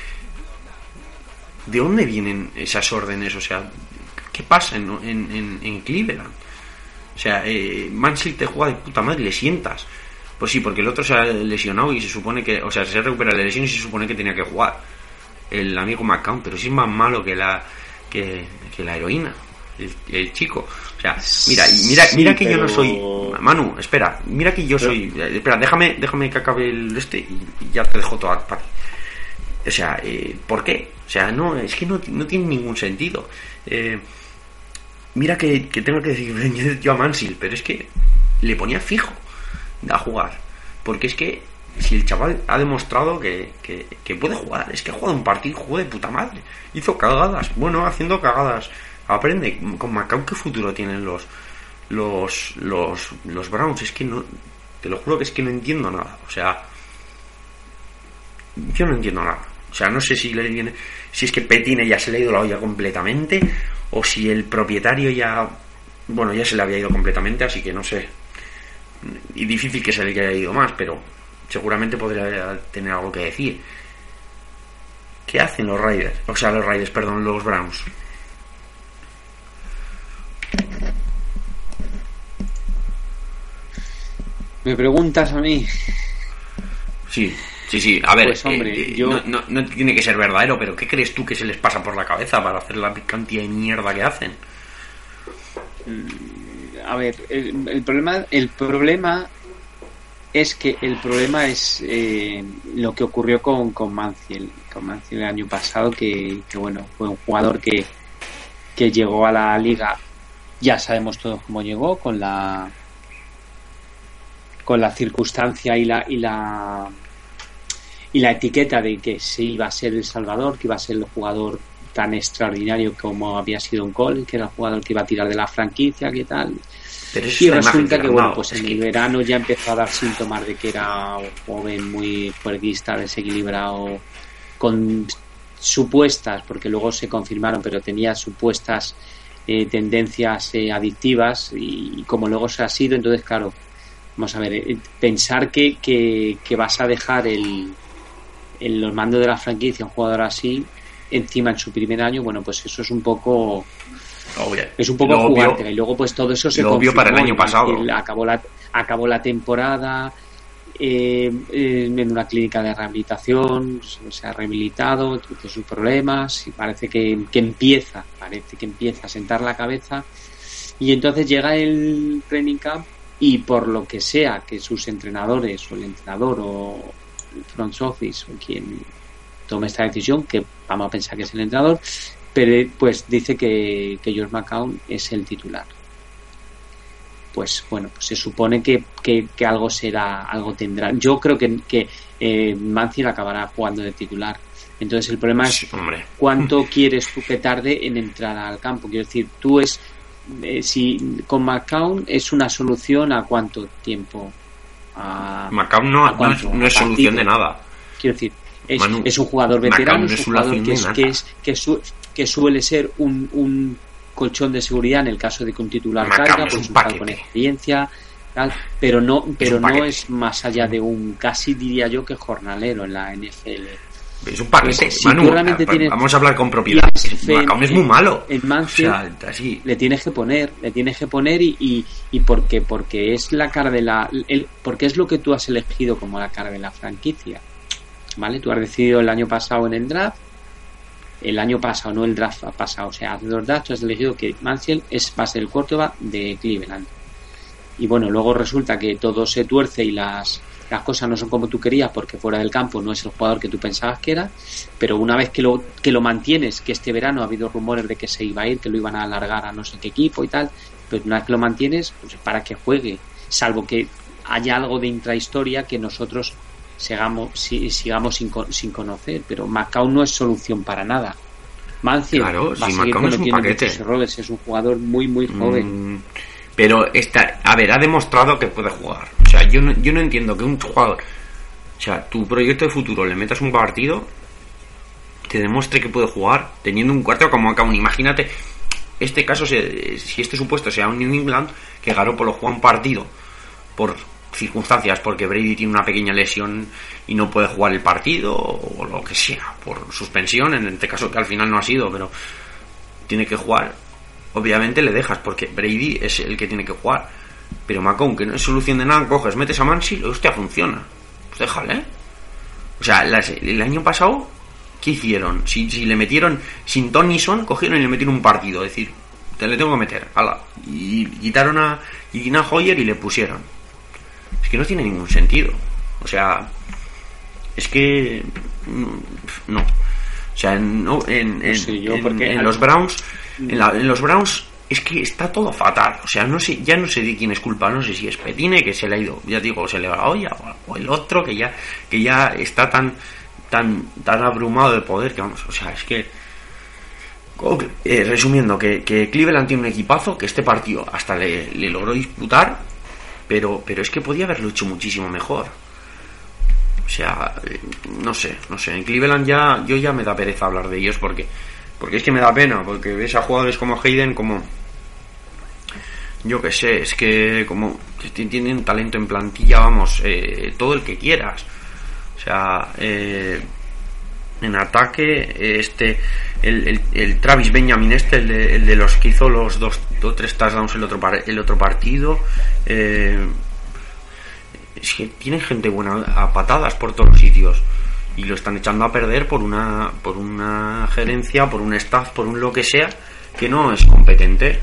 ¿de dónde vienen esas órdenes? O sea, ¿qué pasa en, en, en, en Cleveland? O sea, eh, Manziel te juega de puta madre, le sientas. Pues sí, porque el otro se ha lesionado y se supone que, o sea, se recupera la lesión y se supone que tenía que jugar el amigo McCown, pero sí es más malo que la que, que la heroína, el, el chico. O sea, mira, mira, sí, mira que pero... yo no soy Manu, espera, mira que yo pero... soy espera, déjame, déjame que acabe el este y, y ya te dejo todo para. O sea, eh, ¿por qué? O sea, no, es que no, no tiene ningún sentido. Eh, mira que, que tengo que decir yo a Manziel, pero es que le ponía fijo a jugar, porque es que si el chaval ha demostrado que, que, que puede jugar, es que ha jugado un partido, jugó de puta madre, hizo cagadas, bueno, haciendo cagadas, aprende. Con McCown, ¿qué futuro tienen los los los los Browns? Es que no, te lo juro que es que no entiendo nada, o sea, yo no entiendo nada, o sea, no sé si le viene, si es que Petine ya se le ha ido la olla completamente, o si el propietario ya, bueno, ya se le había ido completamente, así que no sé, y difícil que se le haya ido más, pero seguramente podría tener algo que decir. ¿Qué hacen los Raiders? O sea, los Raiders, perdón, los Browns. ¿Me preguntas a mí? Sí, sí, sí. A ver, pues, hombre, eh, yo... no, no, no tiene que ser verdadero, pero ¿qué crees tú que se les pasa por la cabeza para hacer la cantidad de mierda que hacen? A ver, el, el problema, el problema es que el problema es eh, lo que ocurrió con, con Manciel, con Manciel el año pasado, que, que bueno, fue un jugador que, que llegó a la liga, ya sabemos todos cómo llegó, con la con la circunstancia y la y la y la etiqueta de que se iba a ser el Salvador, que iba a ser el jugador tan extraordinario como había sido un Cole, que era el jugador que iba a tirar de la franquicia, que tal. Pero y resulta que, que bueno, no, pues en que... el verano ya empezó a dar síntomas de que era un joven muy fuerguista, desequilibrado, con supuestas, porque luego se confirmaron, pero tenía supuestas eh, tendencias eh, adictivas, y, y como luego se ha sido, entonces claro, vamos a ver, eh, pensar que, que, que vas a dejar el, el los mandos de la franquicia a un jugador así encima en su primer año, bueno, pues eso es un poco obvio. Es un poco jugártela, y luego pues todo eso se confirmó para el año pasado. Acabó la, acabó la temporada eh, en una clínica de rehabilitación, se ha rehabilitado, tuvo sus problemas y parece que, que empieza, parece que empieza a sentar la cabeza, y entonces llega el training camp y por lo que sea que sus entrenadores o el entrenador o el front office o quien tome esta decisión, que vamos a pensar que es el entrenador, pero pues dice que, que George McCown es el titular. Pues bueno, pues se supone que, que, que algo será, algo tendrá. Yo creo que, que eh, Manciel acabará jugando de titular. Entonces el problema es, hombre, cuánto quieres tú que tarde en entrar al campo. Quiero decir, tú es eh, si con McCown es una solución a cuánto tiempo. A, McCown no, no es, no es solución de nada. Quiero decir, es, Manu, es un jugador veterano, es un jugador que, es, que, es, que, su, que suele ser un, un colchón de seguridad en el caso de que un titular McCown caiga, es pues un un con experiencia, tal, pero no, pero es no es más allá de un, casi diría yo que jornalero en la N F L. Es un paquete, pues, si Manu, tienes, vamos a hablar con propiedad. McCown es muy malo. En Manciel, o sea, así. le tienes que poner, le tienes que poner y, y, y porque, porque es la cara de la, el, porque es lo que tú has elegido como la cara de la franquicia. ¿Vale? Tú has decidido el año pasado en el draft, el año pasado, no el draft pasado, o sea, hace dos drafts, tú has elegido que Manciel es base del quarterback de Cleveland. Y bueno, luego resulta que todo se tuerce y las, las cosas no son como tú querías, porque fuera del campo no es el jugador que tú pensabas que era, pero una vez que lo, que lo mantienes, que este verano ha habido rumores de que se iba a ir, que lo iban a alargar a no sé qué equipo y tal, pero una vez que lo mantienes, pues para que juegue, salvo que haya algo de intrahistoria que nosotros sigamos, si, sigamos sin, sin conocer, pero McCown no es solución para nada. Manciel claro, va si a seguir McCown es un paquete. Muchos errores, es un jugador muy muy joven. Mm, pero está, a ver, ha demostrado que puede jugar. O sea, yo no, yo no entiendo que un jugador, o sea, tu proyecto de futuro le metas un partido, te demuestre que puede jugar teniendo un cuarto como McCown. Imagínate este caso, si este supuesto sea un New England, que Garoppolo juega un partido por circunstancias, porque Brady tiene una pequeña lesión y no puede jugar el partido o lo que sea, por suspensión, en este caso que al final no ha sido, pero tiene que jugar, obviamente le dejas porque Brady es el que tiene que jugar, pero McCown, que no es solución de nada, coges, metes a Mansell, hostia, funciona, pues déjale. O sea, las, el año pasado ¿qué hicieron? Si, si le metieron sin Tonison, cogieron y le metieron un partido, es decir, te le tengo que meter, ala, y quitaron a Gina Hoyer y le pusieron. Es que no tiene ningún sentido. O sea, es que no. O sea, no, en, en, sí, yo en, en los Browns, en, la, en los Browns es que está todo fatal. O sea, no sé, ya no sé de quién es culpa. No sé si es Petine, que se le ha ido, ya digo, se le va la olla, o el otro que ya que ya está tan tan tan abrumado de poder que vamos. O sea, es que eh, resumiendo que, que Cleveland tiene un equipazo, que este partido hasta le, le logró disputar. Pero, pero es que podía haberlo hecho muchísimo mejor. O sea, no sé, no sé. En Cleveland ya, yo ya me da pereza hablar de ellos porque, porque es que me da pena, porque ves a jugadores como Hayden, como, yo que sé, es que como tienen talento en plantilla, vamos, eh, todo el que quieras. O sea, eh, en ataque, este, el, el, el Travis Benjamin este, el de, el de los que hizo los dos o tres touchdowns el otro, el otro partido, eh, es que tienen gente buena a patadas por todos los sitios y lo están echando a perder por una por una gerencia, por un staff, por un lo que sea que no es competente.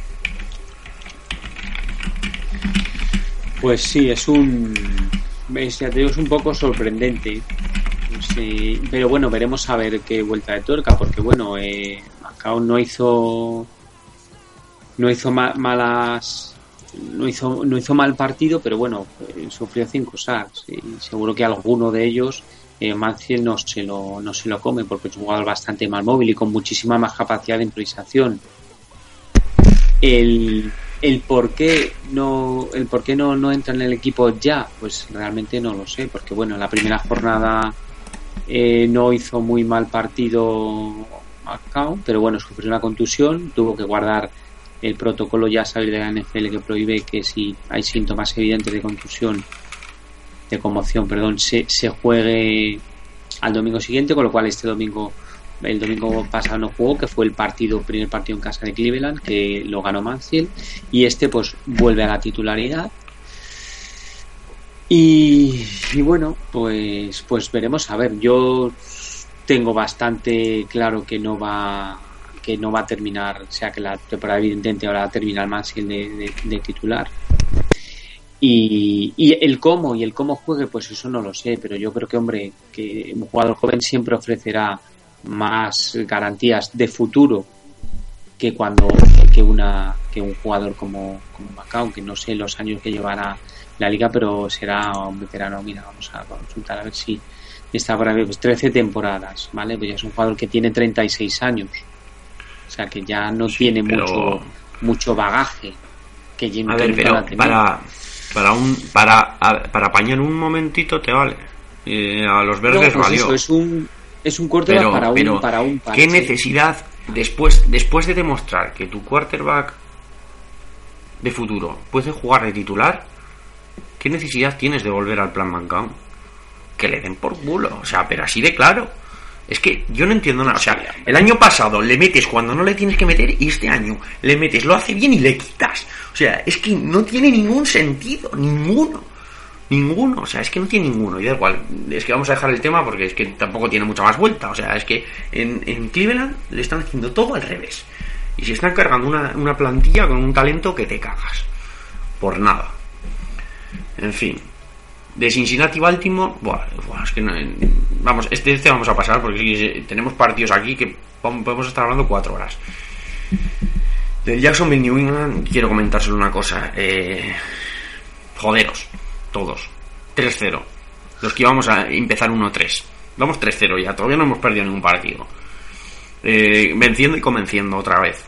Pues sí, es un es, ya te digo, es un poco sorprendente. Sí, pero bueno, veremos a ver qué vuelta de tuerca, porque bueno, eh, Macao no hizo no hizo ma- malas no hizo no hizo mal partido, pero bueno, eh, sufrió cinco sacks y seguro que alguno de ellos eh, Manciel no se lo no se lo come, porque es un jugador bastante más móvil y con muchísima más capacidad de improvisación. El el por qué no el por qué no no entra en el equipo ya, pues realmente no lo sé, porque bueno, en la primera jornada eh, no hizo muy mal partido Macao, pero bueno, sufrió una contusión, tuvo que guardar el protocolo, ya saber de la N F L que prohíbe que si hay síntomas evidentes de contusión, de conmoción, perdón, se, se juegue al domingo siguiente, con lo cual este domingo, el domingo pasado no jugó, que fue el partido, primer partido en casa de Cleveland, que lo ganó Mansfield, y este pues vuelve a la titularidad. Y, y bueno, pues pues veremos a ver. Yo tengo bastante claro que no va que no va a terminar, o sea que la temporada evidentemente ahora va a terminar Mansfield de, de, de titular. Y, y el cómo y el cómo juegue, pues eso no lo sé, pero yo creo que, hombre, que un jugador joven siempre ofrecerá más garantías de futuro que cuando que una que un jugador como, como Macao, que no sé los años que llevará la liga, pero será un veterano. Mira, vamos a consultar a ver si está por ahí, pues trece temporadas, ¿vale? Pues ya es un jugador que tiene treinta y seis años, o sea que ya no sí, tiene pero... mucho mucho bagaje que Jim a ver, pero para para un para para apañar un momentito te vale, eh, a los verdes no, pues valió. Eso es un es un quarterback para pero, un para un parche. ¿Qué necesidad después después de demostrar que tu quarterback de futuro puede jugar de titular? ¿Qué necesidad tienes de volver al plan Mancao? Que le den por culo, o sea, pero así de claro. Es que yo no entiendo nada. O sea, el año pasado le metes cuando no le tienes que meter y este año le metes, lo hace bien y le quitas. O sea, es que no tiene ningún sentido, ninguno. Ninguno, o sea, es que no tiene ninguno. Y da igual, es que vamos a dejar el tema porque es que tampoco tiene mucha más vuelta. O sea, es que en, en Cleveland le están haciendo todo al revés. Y se están cargando una, una plantilla con un talento que te cagas. Por nada. En fin, de Cincinnati Baltimore, buah, buah, es que no, vamos, este, este vamos a pasar porque tenemos partidos aquí que podemos estar hablando cuatro horas. Del Jacksonville New England quiero comentar solo una cosa, eh, joderos, todos, tres cero, los que íbamos a empezar uno tres, vamos tres cero ya, todavía no hemos perdido ningún partido, eh, venciendo y convenciendo otra vez,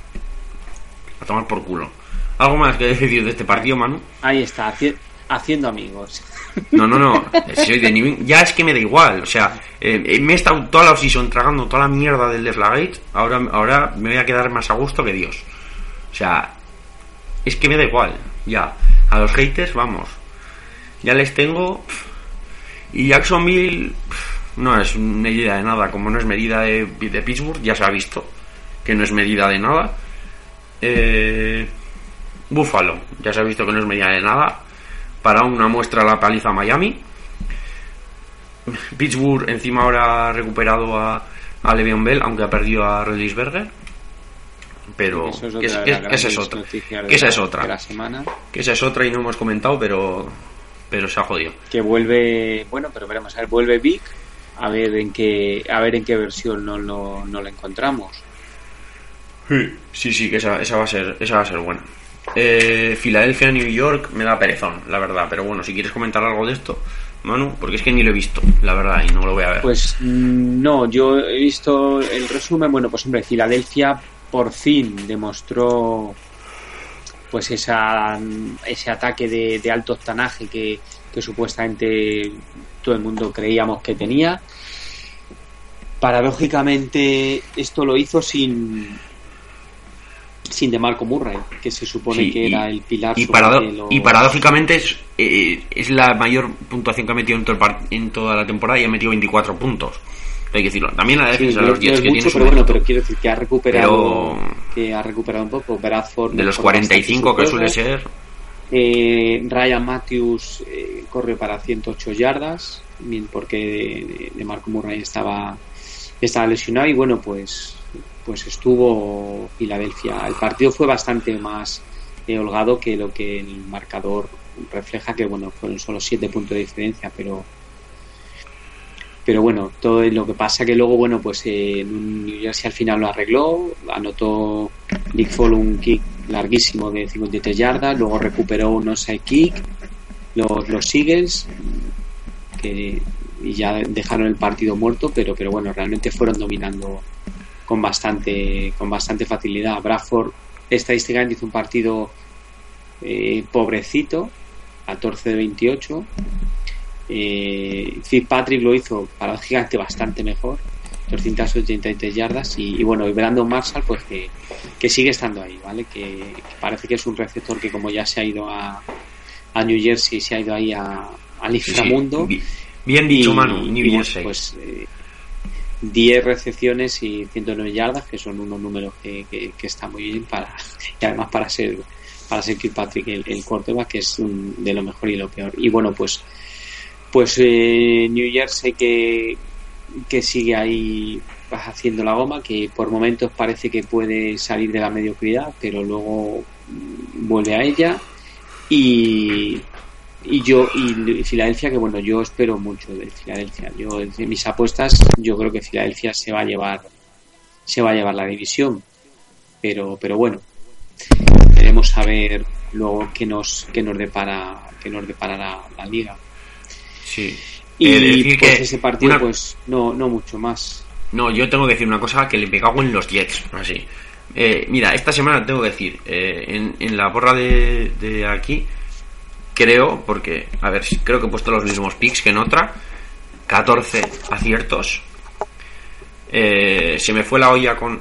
a tomar por culo. ¿Algo más que decir de este partido, Manu? Ahí está, haci- haciendo amigos. No, no, no. Soy de New England. Ya es que me da igual. O sea, eh, me he estado toda la offseason tragando toda la mierda del Deflagate. Ahora, ahora me voy a quedar más a gusto que Dios. O sea, es que me da igual. Ya. A los haters, vamos. Ya les tengo. Y Jacksonville no es medida de nada. Como no es medida de, de Pittsburgh, ya se ha visto que no es medida de nada. Eh. Buffalo, ya se ha visto que no es medida de nada. Para una muestra la paliza a Miami. Pittsburgh encima ahora ha recuperado a, a Le'Veon Bell, aunque ha perdido a Roethlisberger. Pero es que es, es, esa es otra. Que esa es otra. La semana. Que esa es otra y no hemos comentado, pero pero se ha jodido. Que vuelve, bueno, pero veremos a ver, vuelve Vic, a ver en qué a ver en qué versión no lo no, no encontramos. Sí, sí, que esa, esa va a ser esa va a ser buena. Eh, Filadelfia, New York, me da perezón, la verdad. Pero bueno, si quieres comentar algo de esto, Manu, porque es que ni lo he visto, la verdad, y no lo voy a ver. Pues no, yo he visto el resumen. Bueno, pues hombre, Filadelfia por fin demostró pues esa ese ataque de, de alto octanaje que, que supuestamente todo el mundo creíamos que tenía. Paradójicamente esto lo hizo sin sin DeMarco Murray, que se supone sí, que y, era el pilar y, parado- los... y paradójicamente es, eh, es la mayor puntuación que ha metido en, todo el part- en toda la temporada y ha metido veinticuatro puntos, hay que decirlo. También a la defensa sí, de los Jets que mucho, tiene pero bueno, pero quiero decir que ha recuperado pero... que ha recuperado un poco Bradford de los cuarenta y cinco que suele ser Eh, Ryan Matthews eh, corrió para ciento ocho yardas, porque de, de Marco Murray estaba, estaba lesionado y bueno, pues, pues estuvo Filadelfia. El partido fue bastante más eh, holgado que lo que el marcador refleja, que bueno, fueron solo siete puntos de diferencia, pero pero bueno, todo lo que pasa que luego, bueno, pues eh, New Jersey al final lo arregló, anotó Nick Foles un kick larguísimo de cincuenta y tres yardas, luego recuperó un onside kick los, los Eagles, que y ya dejaron el partido muerto, pero pero bueno, realmente fueron dominando con bastante con bastante facilidad. Bradford estadísticamente hizo un partido eh, pobrecito, catorce de veintiocho. Eh, Fitzpatrick lo hizo paradójicamente bastante mejor, doscientas ochenta y tres yardas, y, y bueno, y Brandon Marshall pues que, que sigue estando ahí, ¿vale? Que, que parece que es un receptor que como ya se ha ido a, a New Jersey, se ha ido ahí a, al inframundo. Sí, sí. Bien dicho, y, Manu, New y, Jersey. Bueno, pues eh, diez recepciones y ciento nueve yardas, que son unos números que, que, que están muy bien para, y además para ser para ser Fitzpatrick el, el quarterback, que es un, de lo mejor y lo peor. Y bueno, pues pues eh, New Jersey que, que sigue ahí haciendo la goma, que por momentos parece que puede salir de la mediocridad, pero luego vuelve a ella. Y, y yo y Filadelfia, que bueno, yo espero mucho de Filadelfia. Yo en mis apuestas, yo creo que Filadelfia se va a llevar se va a llevar la división, pero pero bueno, queremos saber luego qué nos qué nos depara qué nos depara la, la liga. Sí. Y eh, decir pues que ese partido una... pues no no mucho más. No, yo tengo que decir una cosa, que le me cago en los Jets, así. Eh, mira, esta semana tengo que decir, eh, en, en la porra de, de aquí, creo, porque, a ver, creo que he puesto los mismos picks que en otra, catorce aciertos. Eh, se me fue la olla con...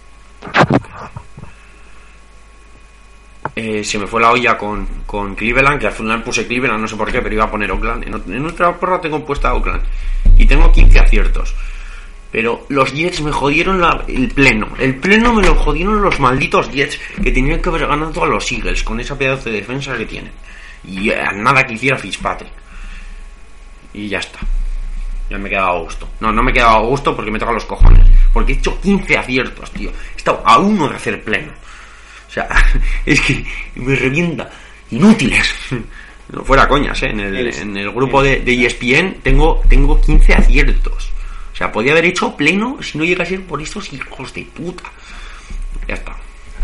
Eh, se me fue la olla con, con Cleveland, que al final puse Cleveland, no sé por qué, pero iba a poner Oakland. En, en otra porra tengo puesta Oakland y tengo quince aciertos. Pero los Jets me jodieron la, el pleno. El pleno me lo jodieron los malditos Jets, que tenían que haber ganado a los Eagles con esa pedazo de defensa que tienen. Y eh, nada que hiciera Fitzpatrick. Y ya está. Ya me he quedado a gusto. No, no me he quedado a gusto porque me tocan los cojones. Porque he hecho quince aciertos, tío. He estado a uno de hacer pleno. O sea, es que me revienta. Inútiles. No fuera coñas, ¿eh? En el, en el grupo de, de E S P N tengo, tengo quince aciertos. O sea, podía haber hecho pleno si no llega a ser por estos hijos de puta. Ya está.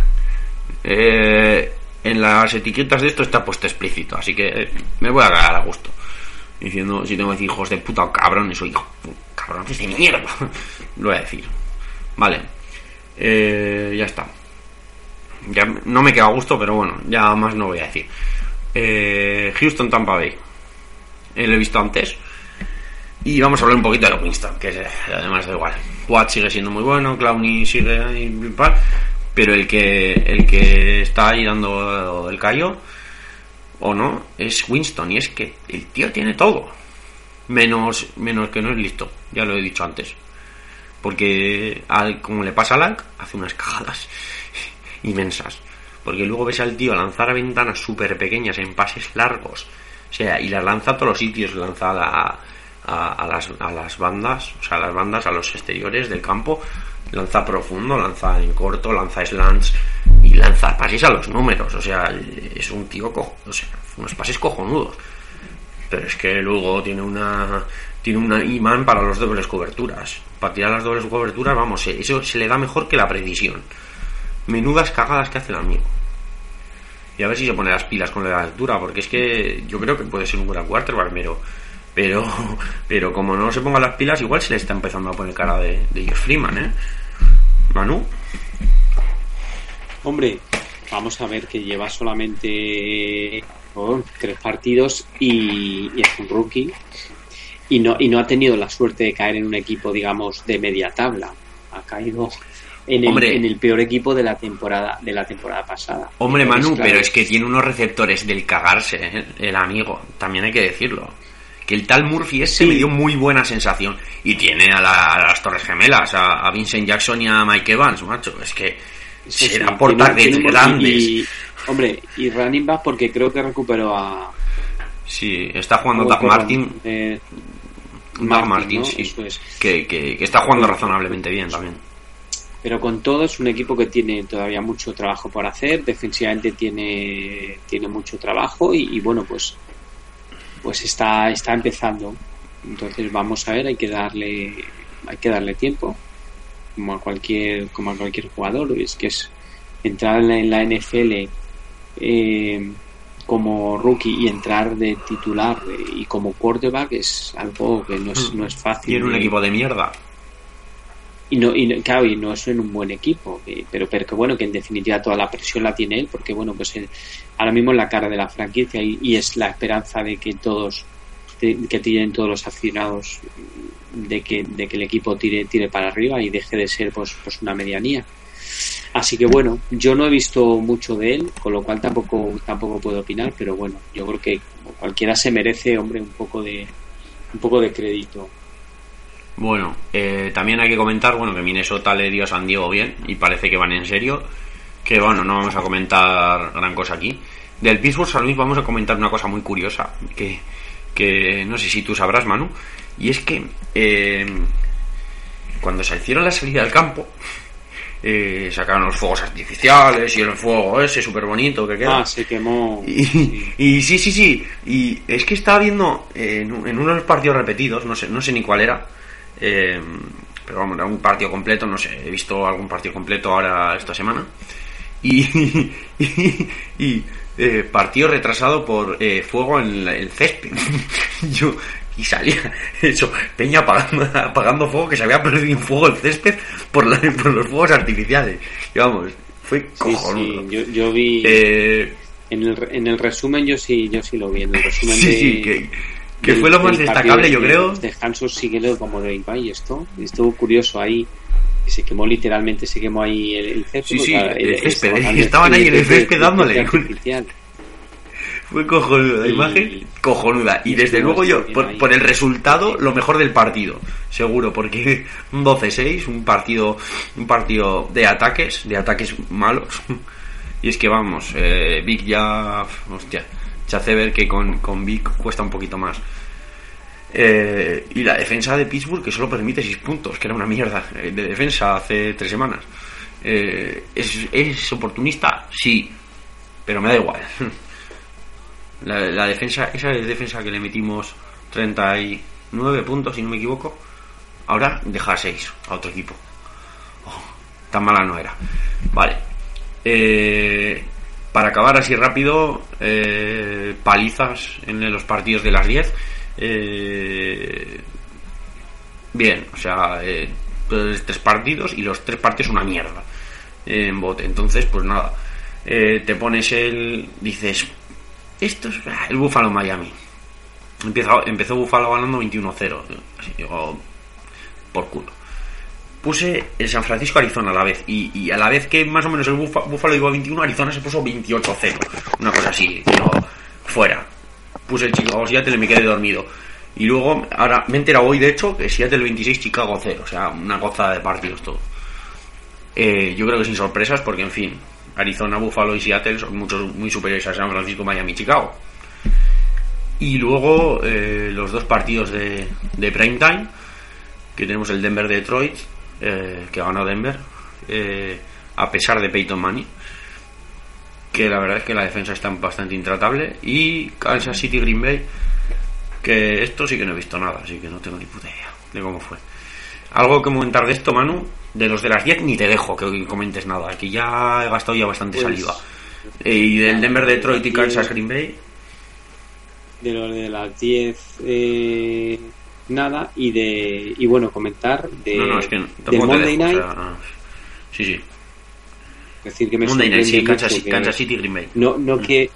Eh, en las etiquetas de esto está puesto explícito, así que eh, me voy a cagar a gusto. Diciendo, si tengo que decir hijos de puta o cabrones o hijos cabrones de mierda, lo voy a decir. Vale. Eh, ya está. Ya no me queda a gusto, pero bueno, ya más no voy a decir. Eh, Houston Tampa Bay. Eh, lo he visto antes. Y vamos a hablar un poquito de lo Winston, que es, además da igual. Watt sigue siendo muy bueno, Clowney sigue ahí, pero el que el que está ahí dando el callo o no es Winston, y es que el tío tiene todo, menos menos que no es listo, ya lo he dicho antes, porque al, como le pasa a Lank, hace unas cagadas inmensas, porque luego ves al tío lanzar a ventanas súper pequeñas en pases largos, o sea, y las lanza a todos los sitios, lanza a la A, a las a las bandas, o sea, a las bandas, a los exteriores del campo, lanza profundo, lanza en corto, lanza slants y lanza pases a los números, o sea, es un tío cojo, o sea, unos pases cojonudos. Pero es que luego tiene una tiene un imán para los dobles coberturas, para tirar las dobles coberturas, vamos, eso se le da mejor que la precisión. Menudas cagadas que hace el amigo. Y a ver si se pone las pilas con la altura, porque es que yo creo que puede ser un gran quarterback, pero Pero, pero como no se pongan las pilas, igual se le está empezando a poner cara de, de Josh Freeman, ¿eh? Manu. Hombre, vamos a ver que lleva solamente oh, tres partidos y, y es un rookie y no y no ha tenido la suerte de caer en un equipo, digamos, de media tabla. Ha caído en el, en el peor equipo de la temporada de la temporada pasada. Hombre, Entonces, Manu, claro, pero es que tiene unos receptores del cagarse, ¿eh? El amigo, también hay que decirlo. Que el tal Murphy ese sí me dio muy buena sensación. Y tiene a, la, a las Torres Gemelas, a, a Vincent Jackson y a Mike Evans, macho. Es que será sí, por targets grandes. Y, y, hombre, y running back porque creo que recuperó a... Sí, está jugando Doug Martin. Eh, Doug Martin, ¿no? Sí, es. que, que, que está jugando sí, razonablemente bien también. Pero con todo es un equipo que tiene todavía mucho trabajo por hacer, defensivamente tiene tiene mucho trabajo y, y bueno, pues pues está está empezando. Entonces vamos a ver, hay que darle hay que darle tiempo, como a cualquier como a cualquier jugador. Es que es entrar en la, en la N F L eh, como rookie y entrar de titular y como quarterback es algo que no es, no es fácil. Y en un de, equipo de mierda. Y no, y no, claro, y no es en un buen equipo, eh, pero, pero que bueno, que en definitiva toda la presión la tiene él, porque bueno, pues él, ahora mismo es la cara de la franquicia y, y es la esperanza de que todos, de, que tienen todos los aficionados, de que, de que el equipo tire, tire para arriba y deje de ser pues, pues una medianía. Así que bueno, yo no he visto mucho de él, con lo cual tampoco, tampoco puedo opinar, pero bueno, yo creo que cualquiera se merece, hombre, un poco de, un poco de crédito. Bueno, eh, también hay que comentar, bueno, que Minnesota le dio a San Diego bien y parece que van en serio, que bueno, no vamos a comentar gran cosa aquí. Del Pittsburgh Saint Louis vamos a comentar una cosa muy curiosa, que, que no sé si tú sabrás, Manu, y es que eh, cuando se hicieron la salida al campo, eh, sacaron los fuegos artificiales y el fuego ese súper bonito que queda. Ah, se quemó. Y sí, y sí, sí, sí, y es que estaba viendo eh, en, en uno de los partidos repetidos, no sé, no sé ni cuál era, Eh, pero vamos, era un partido completo, no sé, he visto algún partido completo ahora esta semana y, y, y eh, partido retrasado por eh, fuego en la, el césped. Yo y salía eso, Peña apagando, apagando fuego, que se había perdido en fuego el césped por, la, por los fuegos artificiales. Y vamos, fue cojonudo. Sí, sí, yo, yo vi eh, en el en el resumen yo sí yo sí lo vi en el resumen sí, de, sí, que que fue lo más destacable, yo creo. De Hanson sí que lo como de y esto estuvo curioso ahí, que se quemó literalmente, se quemó ahí el, el césped. Sí, sí, o sea, el, el césped, estaban, estaban ahí en el césped dándole. Fue cojonuda la y, imagen, cojonuda. Y, y desde luego yo, por, por el resultado, lo mejor del partido, seguro, porque un doce seis, un partido, un partido de ataques, de ataques malos. Y es que vamos, eh, Vic ya, hostia. Se hace ver que con, con Vic cuesta un poquito más. Eh, y la defensa de Pittsburgh, que solo permite seis puntos, que era una mierda de defensa hace tres semanas. Eh, ¿es, ¿Es oportunista? Sí, pero me da igual. La, la defensa, esa defensa que le metimos treinta y nueve puntos, si no me equivoco, ahora deja seis a otro equipo. Oh, tan mala no era. Vale. Eh... Para acabar así rápido, eh, palizas en los partidos de las diez. Eh, bien, o sea, eh, tres partidos y los tres partidos una mierda eh, en bote. Entonces, pues nada, eh, te pones el... Dices, esto es el Buffalo Miami. Empezó, empezó Buffalo ganando veintiuno cero. Así digo, por culo. Puse el San Francisco Arizona a la vez y, y a la vez que más o menos el Buffalo iba a veintiuno, Arizona se puso veintiocho cero, una cosa así, no, fuera. Puse el Chicago Seattle y me quedé dormido. Y luego, ahora me he enterado hoy de hecho que Seattle veintiséis, Chicago cero, o sea, una gozada de partidos todo. Eh, yo creo que sin sorpresas porque, en fin, Arizona, Buffalo y Seattle son muchos muy superiores a San Francisco, Miami y Chicago. Y luego eh, los dos partidos de, de prime time, que tenemos el Denver-Detroit, Eh, que ganó Denver eh, a pesar de Peyton Manning, que la verdad es que la defensa está bastante intratable, y Kansas City Green Bay, que esto sí que no he visto nada, así que no tengo ni puta idea de cómo fue. Algo que comentar de esto, Manu. De los de las diez ni te dejo que comentes nada, aquí ya he gastado ya bastante pues, saliva. Eh, y del Denver, Detroit y Kansas Green Bay, de los de las diez eh... nada, y de y bueno, comentar de no, no, es que no, del Monday dejo, Night, o sea, no. sí, sí, es decir, que me Monday Night, sí, Kansas, que, Kansas City Green Bay, no, no mm. que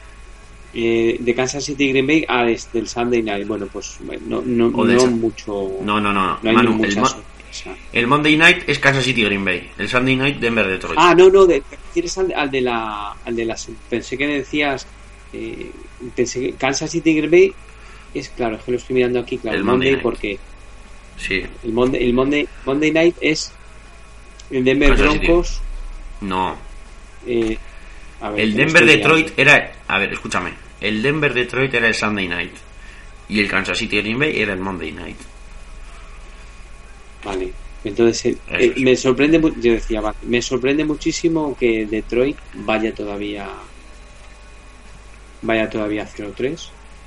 eh, de Kansas City Green Bay a desde el Sunday Night, bueno, pues no, no, no esa... mucho no, no, no, no hay Manu, el, mo- el Monday Night es Kansas City Green Bay, el Sunday Night Denver Detroit. Ah, no, no, de, ¿quieres al, al de la al de las pensé que decías eh, pensé que Kansas City Green Bay es, claro, es que lo estoy mirando aquí, claro, el Monday, Monday porque sí. El Monday, el Monday, Monday Night es el Denver Broncos No. Eh, a ver, el Denver-Detroit era... A ver, escúchame. El Denver-Detroit era el Sunday Night. Y el Kansas City-Green Bay era el Monday Night. Vale. Entonces, eh, eh, me sorprende... Yo decía, vale, me sorprende muchísimo que Detroit vaya todavía... Vaya todavía cero tres.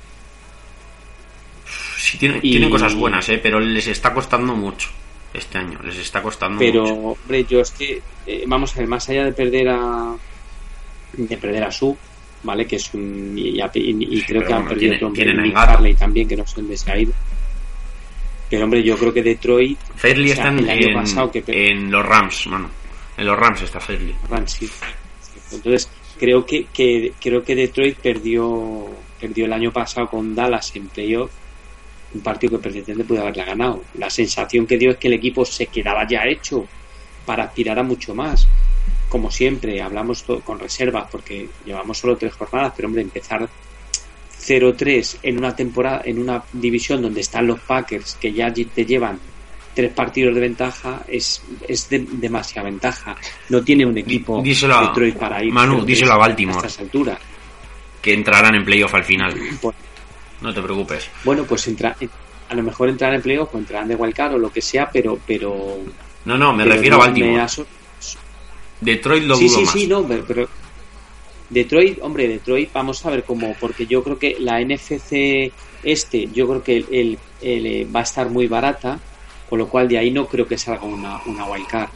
Sí, tiene, y... tienen cosas buenas, ¿eh? Pero les está costando mucho este año. Les está costando pero, mucho. Pero, hombre, yo es que... Eh, vamos a ver, más allá de perder a... De perder a Su, ¿vale? Que es un... Y, y, y sí, creo que han bueno, perdido tienen, otro hombre, Harley también, que no sé dónde se ha ido. Pero, hombre, yo creo que Detroit... Fairley, o sea, está en, pasado que... en los Rams, mano. En los Rams está Fairley. Rams, sí. Entonces, creo que, que creo que Detroit perdió perdió el año pasado con Dallas en playoff, un partido que perfectamente pudo haberla ganado. La sensación que dio es que el equipo se quedaba ya hecho para aspirar a mucho más. Como siempre, hablamos todo con reservas porque llevamos solo tres jornadas, pero hombre, empezar cero tres en una temporada, en una división donde están los Packers, que ya te llevan tres partidos de ventaja, es, es de, demasiada ventaja. No tiene un equipo díselo a, Detroit para ir. Manu, díselo a Baltimore. A estas alturas. Que entrarán en playoff al final. Bueno, no te preocupes. Bueno, pues entra, a lo mejor entrarán en playoff o entrarán de wildcard o lo que sea, pero... pero no, no, me pero refiero no, a Baltimore. Aso... Detroit lo sí, dudo sí, más. Sí, sí, no, pero... Detroit, hombre, Detroit, vamos a ver cómo, porque yo creo que la N F C este, yo creo que el, el, el, el va a estar muy barata, con lo cual de ahí no creo que salga una, una wildcard.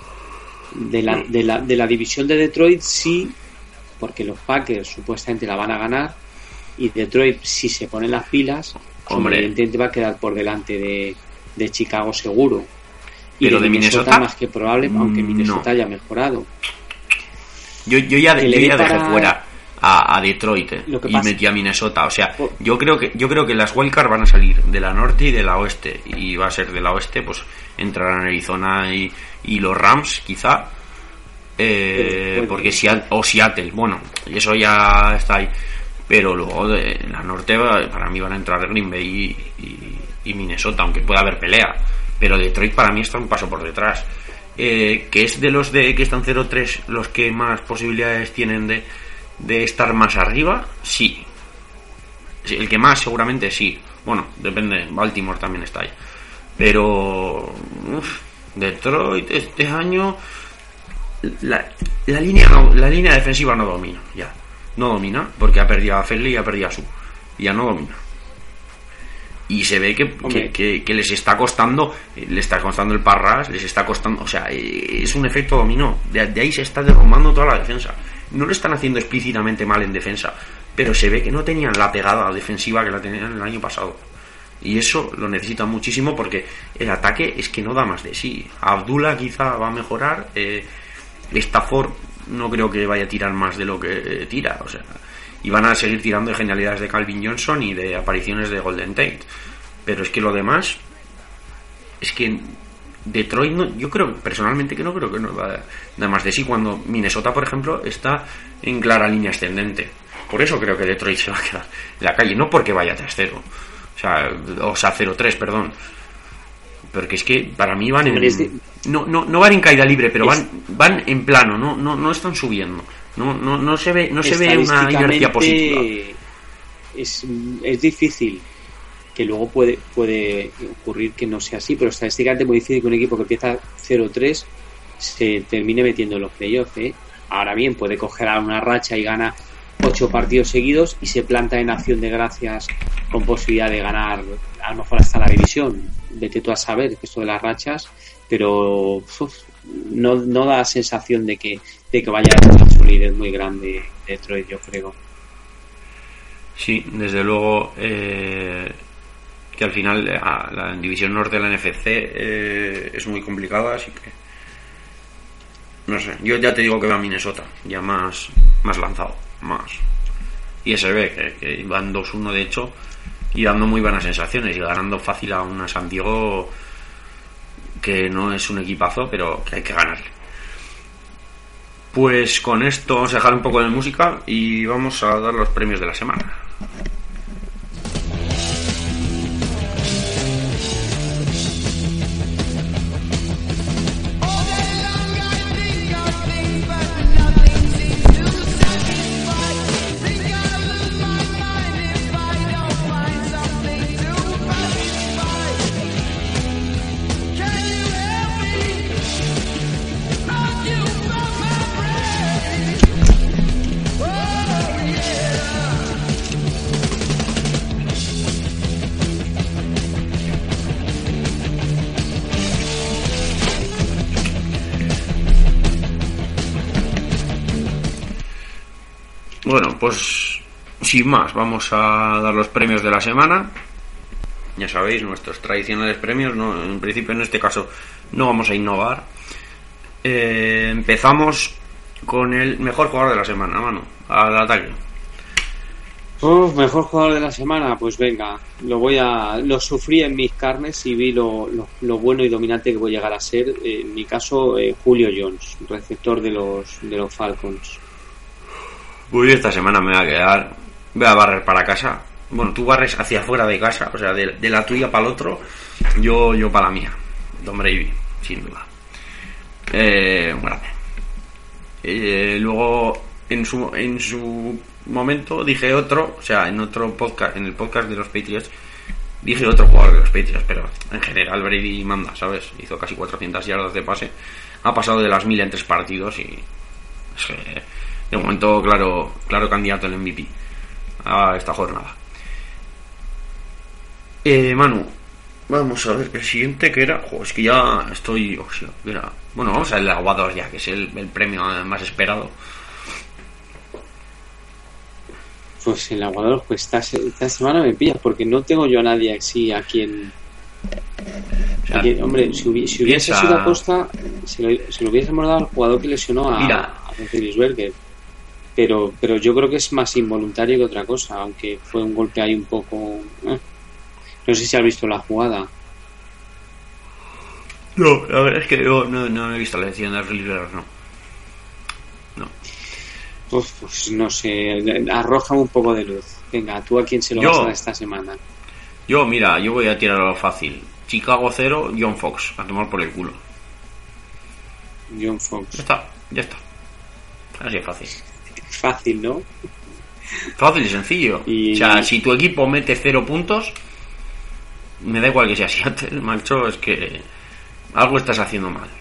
De la, de, la, de la división de Detroit sí, porque los Packers supuestamente la van a ganar, y Detroit, si se ponen las pilas, hombre, evidentemente va a quedar por delante de, de Chicago seguro. Y pero de, de Minnesota, Minnesota más que probable, aunque Minnesota no. haya mejorado. Yo, yo ya, yo ya dejé para... fuera a, a Detroit eh, y pasa... metí a Minnesota. O sea, yo creo que yo creo que las wildcards van a salir de la norte y de la oeste. Y va a ser de la oeste, pues entrarán Arizona y, y los Rams, quizá. Eh, bueno, porque si o Seattle, bueno, y eso ya está ahí. Pero luego de la norte para mí van a entrar Green Bay y, y, y Minnesota, aunque pueda haber pelea. Pero Detroit para mí está un paso por detrás. Eh, que es de los de que están cero tres los que más posibilidades tienen de, de estar más arriba, sí. El que más seguramente sí. Bueno, depende, Baltimore también está ahí. Pero uf, Detroit este año la, la línea no, la línea defensiva no domina, ya. No domina, porque ha perdido a Fairley y ha perdido a Su. Ya no domina. Y se ve que, que, que, que les está costando, le está costando el parras, les está costando, o sea, es un efecto dominó. De, de ahí se está derrumbando toda la defensa. No lo están haciendo explícitamente mal en defensa, pero se ve que no tenían la pegada defensiva que la tenían el año pasado. Y eso lo necesitan muchísimo porque el ataque es que no da más de sí. Abdullah quizá va a mejorar, eh, Stafford no creo que vaya a tirar más de lo que eh, tira, o sea... Y van a seguir tirando de genialidades de Calvin Johnson y de apariciones de Golden Tate. Pero es que lo demás... Es que Detroit, no, yo creo personalmente que no creo que no va a dar más de sí. Cuando Minnesota, por ejemplo, está en clara línea ascendente. Por eso creo que Detroit se va a quedar en la calle. No porque vaya tres cero. O sea, o sea cero tres, perdón. Porque es que para mí van en... No, no, no van en caída libre, pero van, van en plano. No, no, no están subiendo. No, no, no se ve, no se ve una inercia positiva. Es, es difícil, que luego puede, puede ocurrir que no sea así, pero estadísticamente es muy difícil que un equipo que empieza cero tres se termine metiendo en los playoffs, ¿eh? Ahora bien, puede coger a una racha y gana ocho partidos seguidos y se planta en acción de gracias con posibilidad de ganar a lo mejor hasta la división. Vete tú a saber que esto de las rachas, pero uf, no, no da la sensación de que de que vaya a ser una solidez muy grande Detroit, yo creo. Sí, desde luego eh, que al final la, la división norte de la N F C eh, es muy complicada, así que no sé, yo ya te digo que va a Minnesota, ya más, más lanzado, más. Y se ve que, que van dos uno de hecho y dando muy buenas sensaciones y ganando fácil a una San Diego que no es un equipazo, pero que hay que ganarle. Pues con esto vamos a dejar un poco de música y vamos a dar los premios de la semana. Bueno, pues sin más, vamos a dar los premios de la semana. Ya sabéis, nuestros tradicionales premios, ¿no? En principio, en este caso, no vamos a innovar. Eh, empezamos con el mejor jugador de la semana, mano, al ataque. Oh, mejor jugador de la semana, pues venga, lo voy a, lo sufrí en mis carnes y vi lo, lo, lo bueno y dominante que voy a llegar a ser. Eh, en mi caso, eh, Julio Jones, receptor de los de los Falcons. Uy, esta semana me voy a quedar, voy a barrer para casa. Bueno, tú barres hacia afuera de casa, o sea, de, de la tuya para el otro, yo yo para la mía. Tom Brady, sin duda. Eh, grande. Eh, luego, en su en su momento dije otro, o sea, en otro podcast, en el podcast de los Patriots, dije otro jugador de los Patriots, pero en general Brady manda, ¿sabes? Hizo casi cuatrocientas yardas de pase, ha pasado de las mil en tres partidos y es que, de momento, claro, claro candidato al M V P a esta jornada. Eh, Manu, vamos a ver el siguiente que era, jo, es que ya estoy, o sea, era, bueno, vamos al aguador ya, que es el, el premio más esperado. Pues el aguador, pues esta, esta semana me pillas porque no tengo yo a nadie así a quien, O sea, a quien hombre, si, hubi, si hubiese piensa... sido a Costa, se lo, se lo hubiésemos dado al jugador que lesionó a, Mira. a Roethlisberger. Pero, pero yo creo que es más involuntario que otra cosa, aunque fue un golpe ahí un poco... Eh. No sé si has visto la jugada. No, la verdad es que yo no, no he visto la decisión de Roethlisberger, no. No. Pues, pues no sé, arroja un poco de luz. Venga, ¿tú a quién se lo Yo. vas a dar esta semana? Yo, mira, yo voy a tirar a lo fácil. Chicago cero, John Fox, a tomar por el culo. John Ya Fox. está, ya está. Así es fácil. Fácil, ¿no? Fácil y sencillo. Y... O sea, si tu equipo mete cero puntos, me da igual que sea Seattle, macho, es que algo estás haciendo mal.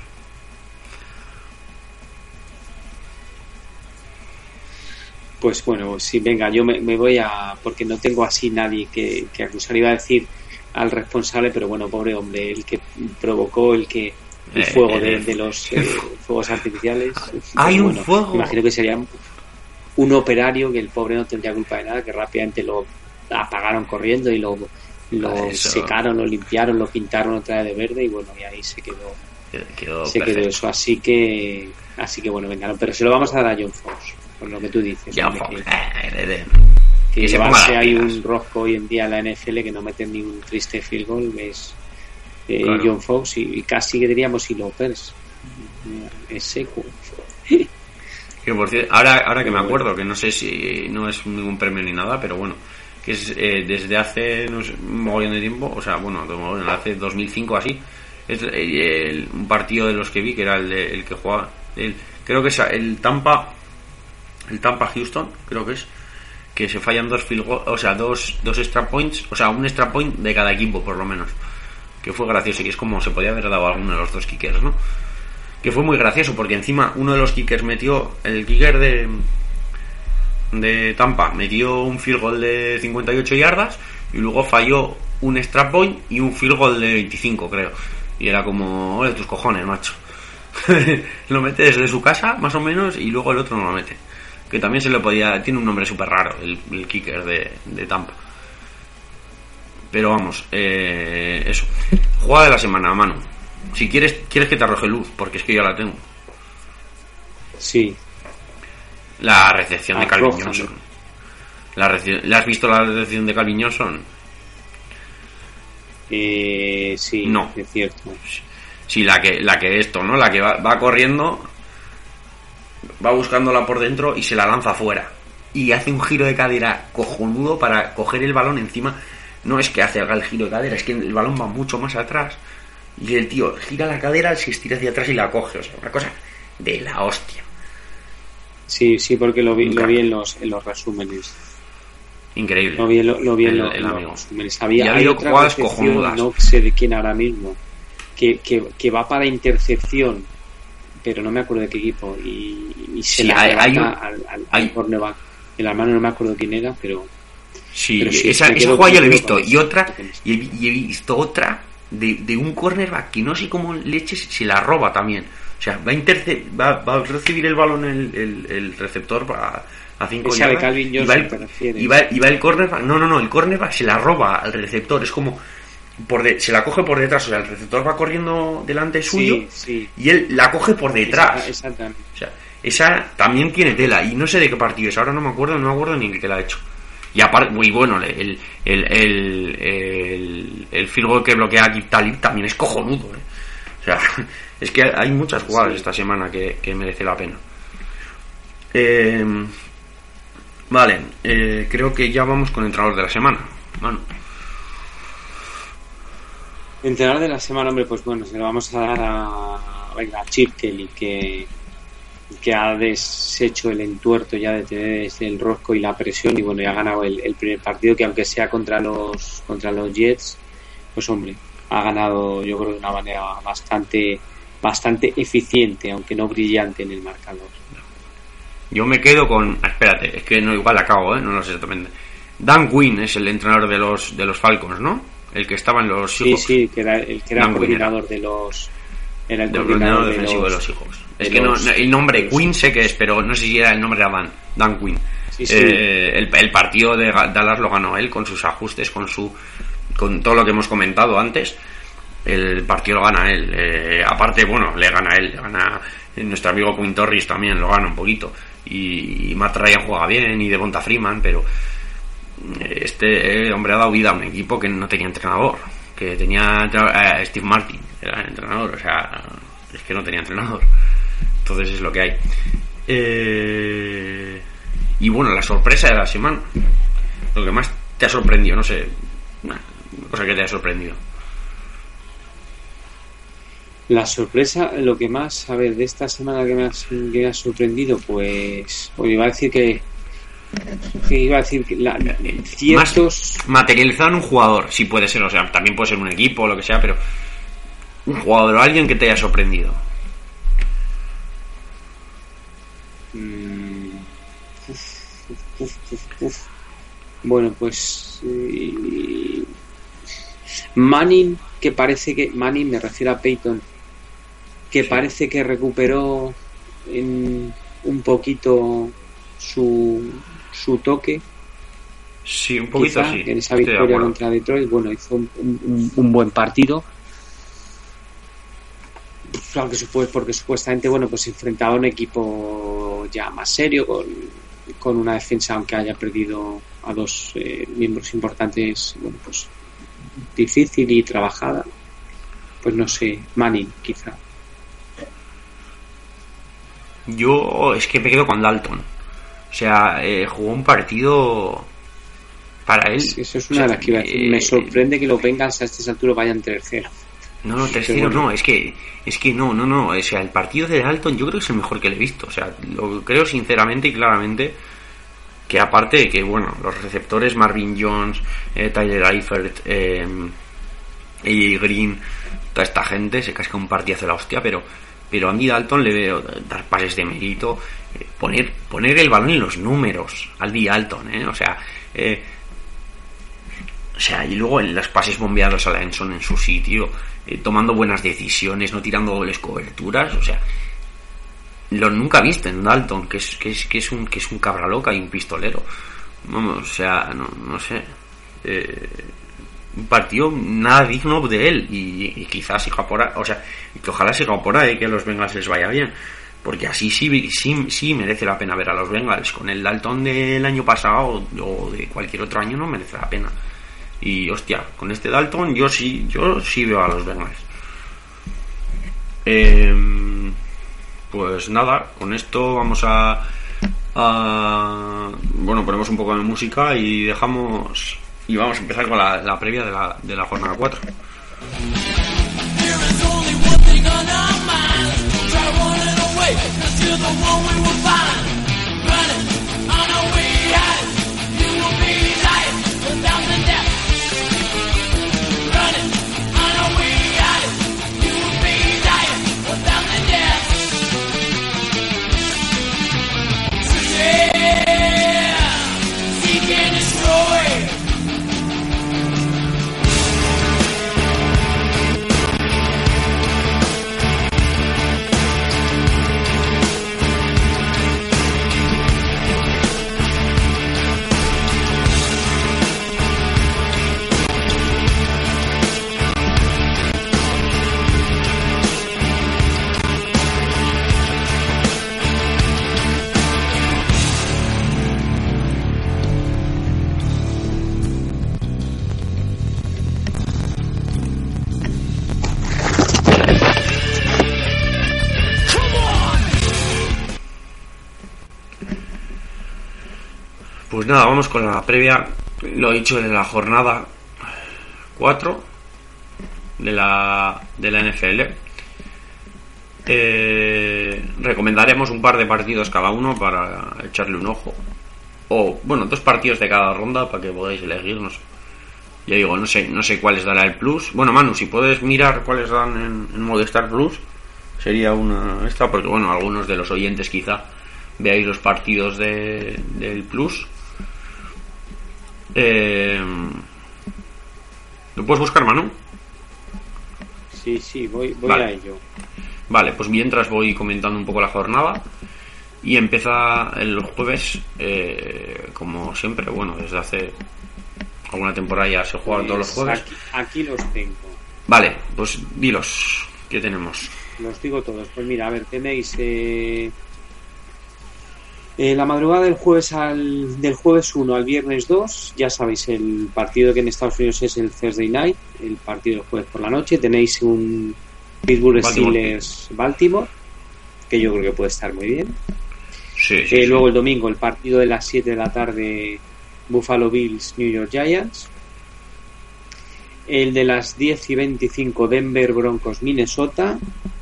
Pues bueno, sí, venga, yo me, me voy a... Porque no tengo así nadie que, que acusar. Iba a decir al responsable, pero bueno, pobre hombre, el que provocó el que el Eh, fuego eh, de, de los eh, fuegos artificiales. Hay Pero un bueno, fuego. Imagino que sería un operario que el pobre no tendría culpa de nada, que rápidamente lo apagaron corriendo y lo, lo Eso. secaron, lo limpiaron, lo pintaron otra vez de verde y bueno, y ahí se quedó, Quedó se perfecto. quedó eso. Así que, así que bueno, venga, no, pero se lo vamos a dar a John Fox, por lo que tú dices. John hombre, Fox. que- Eh, de- de- que que se ponga llevarse las ahí pilas. un rosco hoy en día en la N F L que no meten ni un triste field goal es eh, Claro. John Fox y, y casi que diríamos y Lopers es seco. Que por cierto, ahora, ahora que me acuerdo, que no sé si no es ningún premio ni nada, pero bueno, que es eh, desde hace no sé, un mogollón de tiempo, o sea, bueno, como, bueno, hace dos mil cinco así, es eh, el, un partido de los que vi, que era el, de, el que jugaba, el, creo que es el Tampa, el Tampa Houston, creo que es, que se fallan dos field goal, o sea, dos, dos extra points, o sea, un extra point de cada equipo por lo menos, que fue gracioso, que es como se podía haber dado a alguno de los dos kickers, ¿no? Que fue muy gracioso porque encima uno de los kickers metió, el kicker de de Tampa metió un field goal de cincuenta y ocho yardas y luego falló un extra point y un field goal de veinticinco, creo, y era como, ole tus cojones, macho. Lo mete desde su casa más o menos y luego el otro no lo mete, que también se le podía, tiene un nombre súper raro el, el kicker de, de Tampa, pero vamos, eh, eso. Jugada de la semana, Manu. Si quieres, quieres que te arroje luz, porque es que ya la tengo. Sí, La recepción de Calvin Arrójame. Johnson. La rece- ¿La has visto la recepción de Calvin Johnson? eh, sí, No. es cierto. Sí, la que, la que esto, ¿no? La que va, va corriendo, va buscándola por dentro y se la lanza afuera. Y hace un giro de cadera cojonudo para coger el balón encima. No es que hace el giro de cadera, es que el balón va mucho más atrás. Y el tío gira la cadera, se estira hacia atrás y la coge. O sea, una cosa de la hostia. Sí, sí, porque lo vi, Un lo crack. vi en los en los resúmenes. Increíble. Lo vi, lo, lo vi en, El- lo- el en los amigo. resúmenes. Había, Y ha hay habido otra jugadas recepción, cojonudas. no sé de quién ahora mismo, que, que, que va para intercepción, pero no me acuerdo de qué equipo, y, y se Sí, la hay- hay arrebata un- al, al, hay- al cornerback. El hermano no me acuerdo quién era, pero... Sí, Pero sí, esa, me esa quedo- jugada yo la he me visto. quedo con Y eso. otra, y he, y he visto otra de, de un cornerback que no sé cómo leches se la roba también. O O sea, va a, interce- va, va a recibir el balón el, el, el receptor a, a cinco Esa de yardas. Calvin Y va, Johnson, el, te refieres. y, va, y va el cornerback. No, no, no, el cornerback se la roba al receptor. Es como. Por de, se la coge por detrás. O sea, el receptor va corriendo delante suyo. Sí, sí. Y él la coge por detrás. Exactamente. O sea, esa también tiene tela. Y no sé de qué partido es. Ahora no me acuerdo, no me acuerdo ni el que la ha hecho. Y aparte, muy bueno, el, el, el, el, el, el field goal que bloquea a Kip Talib también es cojonudo, ¿eh? O sea, es que hay muchas jugadas sí. esta semana que, que merece la pena. Eh, vale, eh, creo que ya vamos con el entrenador de la semana. Bueno. Entrenador de la semana, hombre, pues bueno, se lo vamos a dar a, venga, a Chip Kelly, que, que ha deshecho el entuerto ya de tener desde el rosco y la presión, y bueno, ya ha ganado el, el primer partido, que aunque sea contra los contra los Jets, pues hombre, ha ganado yo creo de una manera bastante bastante eficiente, aunque no brillante en el marcador. Yo me quedo con, espérate, es que no igual acabo, ¿eh? No lo sé exactamente. Dan Quinn es el entrenador de los de los Falcons, ¿no? El que estaba en los sí, Seahawks. Sí, que era el que era el coordinador de los era el de coordinador de defensivo de los Seahawks. Es que no, no, el nombre los, Quinn sé que es, pero no sé si era el nombre de Dan, Dan Quinn. Sí, sí. Eh, el, el partido de Dallas lo ganó él con sus ajustes, con su con todo lo que hemos comentado antes. El partido lo gana él. Eh, aparte, bueno, le gana él, le gana nuestro amigo Quinn Torres también, lo gana un poquito. Y, y Matt Ryan juega bien, y Devonta Freeman, pero este eh, hombre ha dado vida a un equipo que no tenía entrenador, que tenía eh, Steve Martin, era el entrenador, o sea, es que no tenía entrenador. Entonces es lo que hay. Eh, y bueno, la sorpresa de la semana, lo que más te ha sorprendido, no sé, una cosa que te ha sorprendido. La sorpresa, lo que más, a ver, de esta semana que me ha, que me ha sorprendido, pues, pues iba a decir que, que iba a decir que la, ciertos... Más materializado en un jugador, sí puede ser, o sea, también puede ser un equipo o lo que sea, pero un jugador o alguien que te haya sorprendido. Mm, uf, uf, uf, uf, uf. Bueno, pues eh, Manning, que parece que Manning, me refiero a Peyton, que sí. Parece que recuperó en un poquito su su toque. Sí, un poquito quizá, sí. En esa victoria de contra Detroit, bueno, hizo un, un, un buen partido. Aunque supues, porque supuestamente, bueno, pues se enfrentaba a un equipo ya más serio, con, con una defensa, aunque haya perdido a dos eh, miembros importantes, bueno, pues difícil y trabajada. Pues no sé, Manning, quizá. Yo es que me quedo con Dalton. O sea, eh, jugó un partido para él. Sí, eso es una o sea, de las que iba a decir. Eh, me sorprende que los Bengals a estas alturas vayan tres cero. No, no, tres cero no, es que es que no, no, no, o sea, el partido de Dalton yo creo que es el mejor que le he visto, o sea, lo creo sinceramente y claramente, que aparte de que, bueno, los receptores Marvin Jones, eh, Tyler Eifert, eh, A J Green, toda esta gente se casca un partidazo de la hostia, pero pero a mí Dalton le veo dar pases de mérito, eh, poner poner el balón en los números al día Dalton, eh, o sea, eh, o sea, y luego en los pases bombeados a la Enson en su sitio, eh, tomando buenas decisiones, no tirando dobles coberturas, o sea, lo nunca viste en Dalton, que es que es que es un que es un cabra loca y un pistolero. Vamos, o sea, no, no sé, eh, un partido nada digno de él y, y quizás siga por ahí, o sea, que ojalá siga por ahí, que a los Bengals les vaya bien, porque así sí sí sí merece la pena ver a los Bengals. Con el Dalton del año pasado o de cualquier otro año no merece la pena. Y hostia, con este Dalton yo sí yo sí veo a los Bengals. Eh, pues nada, con esto vamos a, a bueno, ponemos un poco de música y dejamos y vamos a empezar con la, la previa de la, de la jornada cuatro. Pues nada, vamos con la previa, lo he dicho, de la jornada cuatro de la, de la N F L. Eh, recomendaremos un par de partidos cada uno para echarle un ojo. O, bueno, dos partidos de cada ronda para que podáis elegirnos. Ya digo, no sé, no sé cuáles dará el plus. Bueno, Manu, si puedes mirar cuáles dan en, en Movistar Plus, sería una esta, porque bueno, algunos de los oyentes quizá veáis los partidos de, del Plus. Eh, ¿Lo puedes buscar, Manu? Sí, sí, voy, voy vale. a ello. Vale, pues mientras voy comentando un poco la jornada. Y empieza el jueves, eh, como siempre, bueno, desde hace alguna temporada ya se juegan pues todos los jueves. Aquí, aquí los tengo. Vale, pues dilos, ¿qué tenemos? Los digo todos. Pues mira, a ver, tenéis eh, eh, la madrugada del jueves al del jueves uno al viernes dos, ya sabéis, el partido que en Estados Unidos es el Thursday Night, el partido del jueves por la noche. Tenéis un Pittsburgh Steelers Baltimore, que yo creo que puede estar muy bien. Sí, sí, eh, sí. Luego el domingo el partido de las siete de la tarde, Buffalo Bills New York Giants. El de las diez y veinticinco, Denver Broncos Minnesota.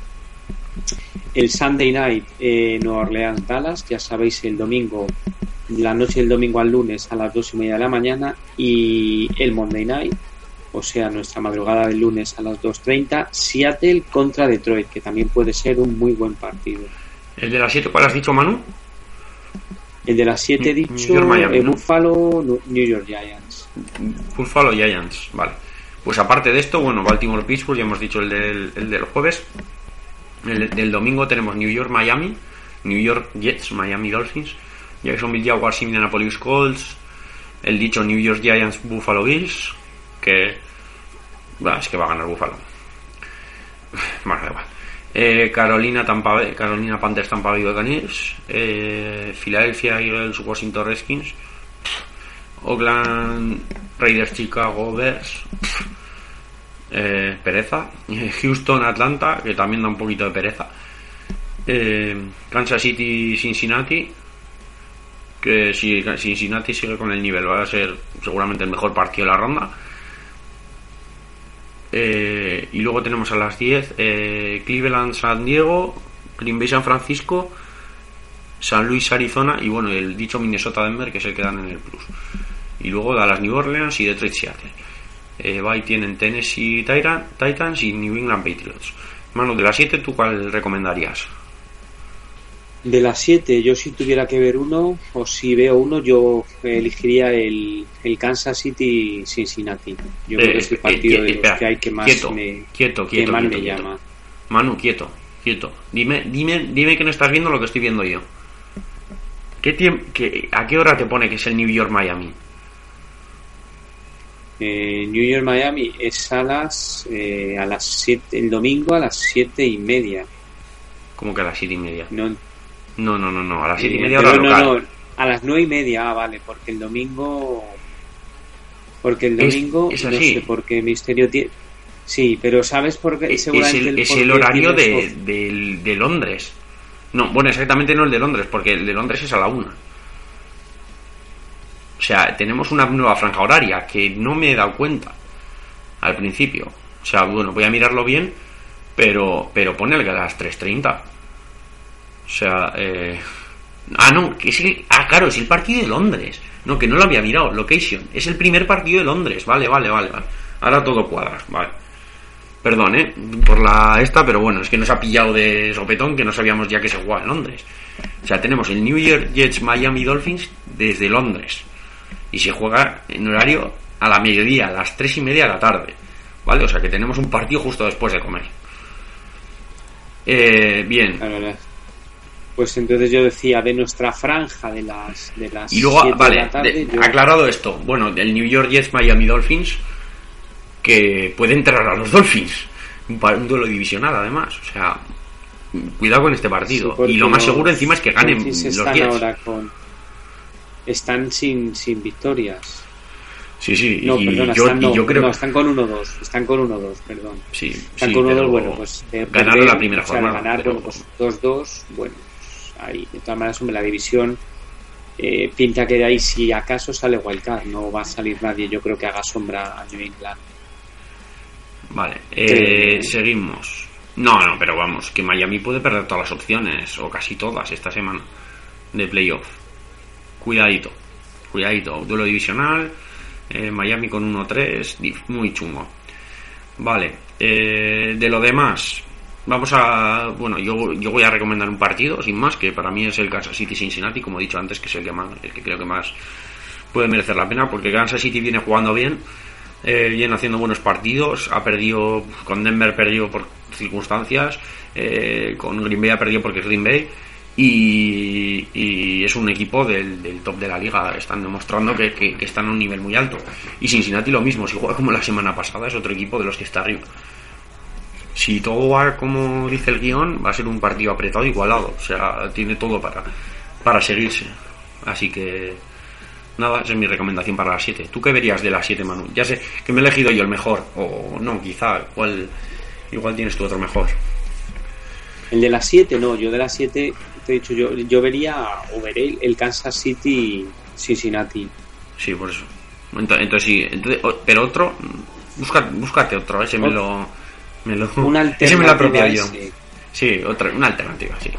El Sunday Night, eh, Nueva Orleans Dallas, ya sabéis, el domingo, la noche del domingo al lunes a las dos y media de la mañana. Y el Monday Night, o sea, nuestra madrugada del lunes a las dos treinta, Seattle contra Detroit, que también puede ser un muy buen partido. ¿El de las siete cuál has dicho, Manu? El de las siete he dicho, New York, Miami, eh, ¿no? Buffalo New York Giants. Buffalo Giants, vale. Pues aparte de esto, bueno, Baltimore Pittsburgh, ya hemos dicho el del, el del jueves. El del domingo tenemos New York Miami, New York Jets, Miami Dolphins, Jacksonville Jaguars, Indianapolis Colts, el dicho New York Giants Buffalo Bills, que bah, es que va a ganar Buffalo. Más da igual. Eh, Carolina Tampa Bay, Carolina Panthers Tampa Bay Buccaneers, eh, Philadelphia Eagles Washington Redskins, Oakland Raiders Chicago Bears, eh, pereza, Houston Atlanta, que también da un poquito de pereza, eh, Kansas City Cincinnati, que si Cincinnati sigue con el nivel va a ser seguramente el mejor partido de la ronda. Eh, y luego tenemos a las diez eh, Cleveland San Diego, Green Bay San Francisco, San Luis Arizona y bueno, el dicho Minnesota Denver, que se quedan en el plus. Y luego Dallas New Orleans y Detroit Seattle. eh, Bye tienen Tennessee Titan, Titans y New England Patriots. Manu, de las siete, ¿tú cuál recomendarías? De las siete, yo si tuviera que ver uno, o si veo uno, yo elegiría el, el Kansas City Cincinnati. Yo Eh, creo que es el partido eh, de espera, los que hay que más quieto, me, quieto, que quieto, más quieto, me quieto. llama. Manu, quieto, quieto. Dime, dime, dime que no estás viendo lo que estoy viendo yo. ¿Qué tiemp- qué, ¿A qué hora te pone que es el New York Miami? Eh, New York Miami es a las eh, a las siete, el domingo a las siete y media. ¿Cómo que a las siete y media? No, No, no, no, no, a las siete y eh, media pero hora no, local. no, a las nueve y media, ah, vale, porque el domingo, porque el Es- domingo, es no así. sé por qué Misterio tiene. Sí, pero ¿sabes por qué? Es, es Seguramente el, es por el qué horario tiene de, eso. de, de Londres. No, bueno, exactamente no el de Londres, porque el de Londres es a la una. O sea, tenemos una nueva franja horaria que no me he dado cuenta al principio. O sea, bueno, voy a mirarlo bien, pero pero pone el que a las tres treinta. O sea, eh... ah, no, que es el... Ah, claro, es el partido de Londres. No, que no lo había mirado, location. Es el primer partido de Londres. Vale, vale, vale, vale. Ahora todo cuadra, vale. Perdón, eh, por la esta, pero bueno, es que nos ha pillado de sopetón que no sabíamos ya que se jugaba en Londres. O sea, tenemos el New York Jets Miami Dolphins desde Londres. Y se juega en horario a la mediodía, a las tres y media de la tarde. ¿Vale? O sea que tenemos un partido justo después de comer. Eh, bien. Claro, la- pues entonces yo decía de nuestra franja de las de las Y luego, siete de vale, la tarde, de- yo- aclarado esto, bueno, del New York Jets Miami Dolphins, que puede entrar a los Dolphins. Un, pa- un duelo divisional, además. O sea, cuidado con este partido. Sí, porque Y lo más los seguro encima es que ganen Dolphins los están Jets. ahora con están sin sin victorias. Sí, sí, No, y, perdona, yo, están, y no, yo creo no, están con uno dos, están con uno dos, perdón. sí, Están sí, con uno dos, pero bueno, pues de ganaron perder, la primera o sea, de jornada. ganar, pero- bueno, pues dos dos, bueno, pues ahí, de todas maneras, hombre, la división eh, pinta que de ahí si acaso sale wildcard, no va a salir nadie, yo creo que haga sombra a New England. Vale, eh, seguimos. No, no, pero vamos, que Miami puede perder todas las opciones, o casi todas, esta semana de playoff. Cuidadito, cuidadito, duelo divisional, eh, Miami con uno tres, muy chungo. Vale, eh, de lo demás, vamos a... Bueno, yo, yo voy a recomendar un partido, sin más, que para mí es el Kansas City-Cincinnati, como he dicho antes, que es el que, más, el que creo que más puede merecer la pena, porque Kansas City viene jugando bien, eh, viene haciendo buenos partidos, ha perdido, con Denver perdió por circunstancias, eh, con Green Bay ha perdido porque es Green Bay, y, y es un equipo del, del top de la liga, están demostrando que, que, que están a un nivel muy alto. Y Cincinnati lo mismo, si juega como la semana pasada, es otro equipo de los que está arriba. Si todo va como dice el guión, va a ser un partido apretado, igualado, o sea, tiene todo para, para seguirse. Así que nada, esa es mi recomendación para las siete. ¿Tú qué verías de las siete, Manu? Ya sé que me he elegido yo el mejor, o no, quizá, igual, igual tienes tú otro mejor. El de las siete, no, yo de las siete, te he dicho, yo, yo vería, o veré el Kansas City Cincinnati. Sí, por eso. Entonces, entonces sí, entonces, pero otro, busca, búscate otro, ese me lo... Me lo una alternativa, ese me lo he apropiado yo. Ese. Sí, otra, una alternativa, sí.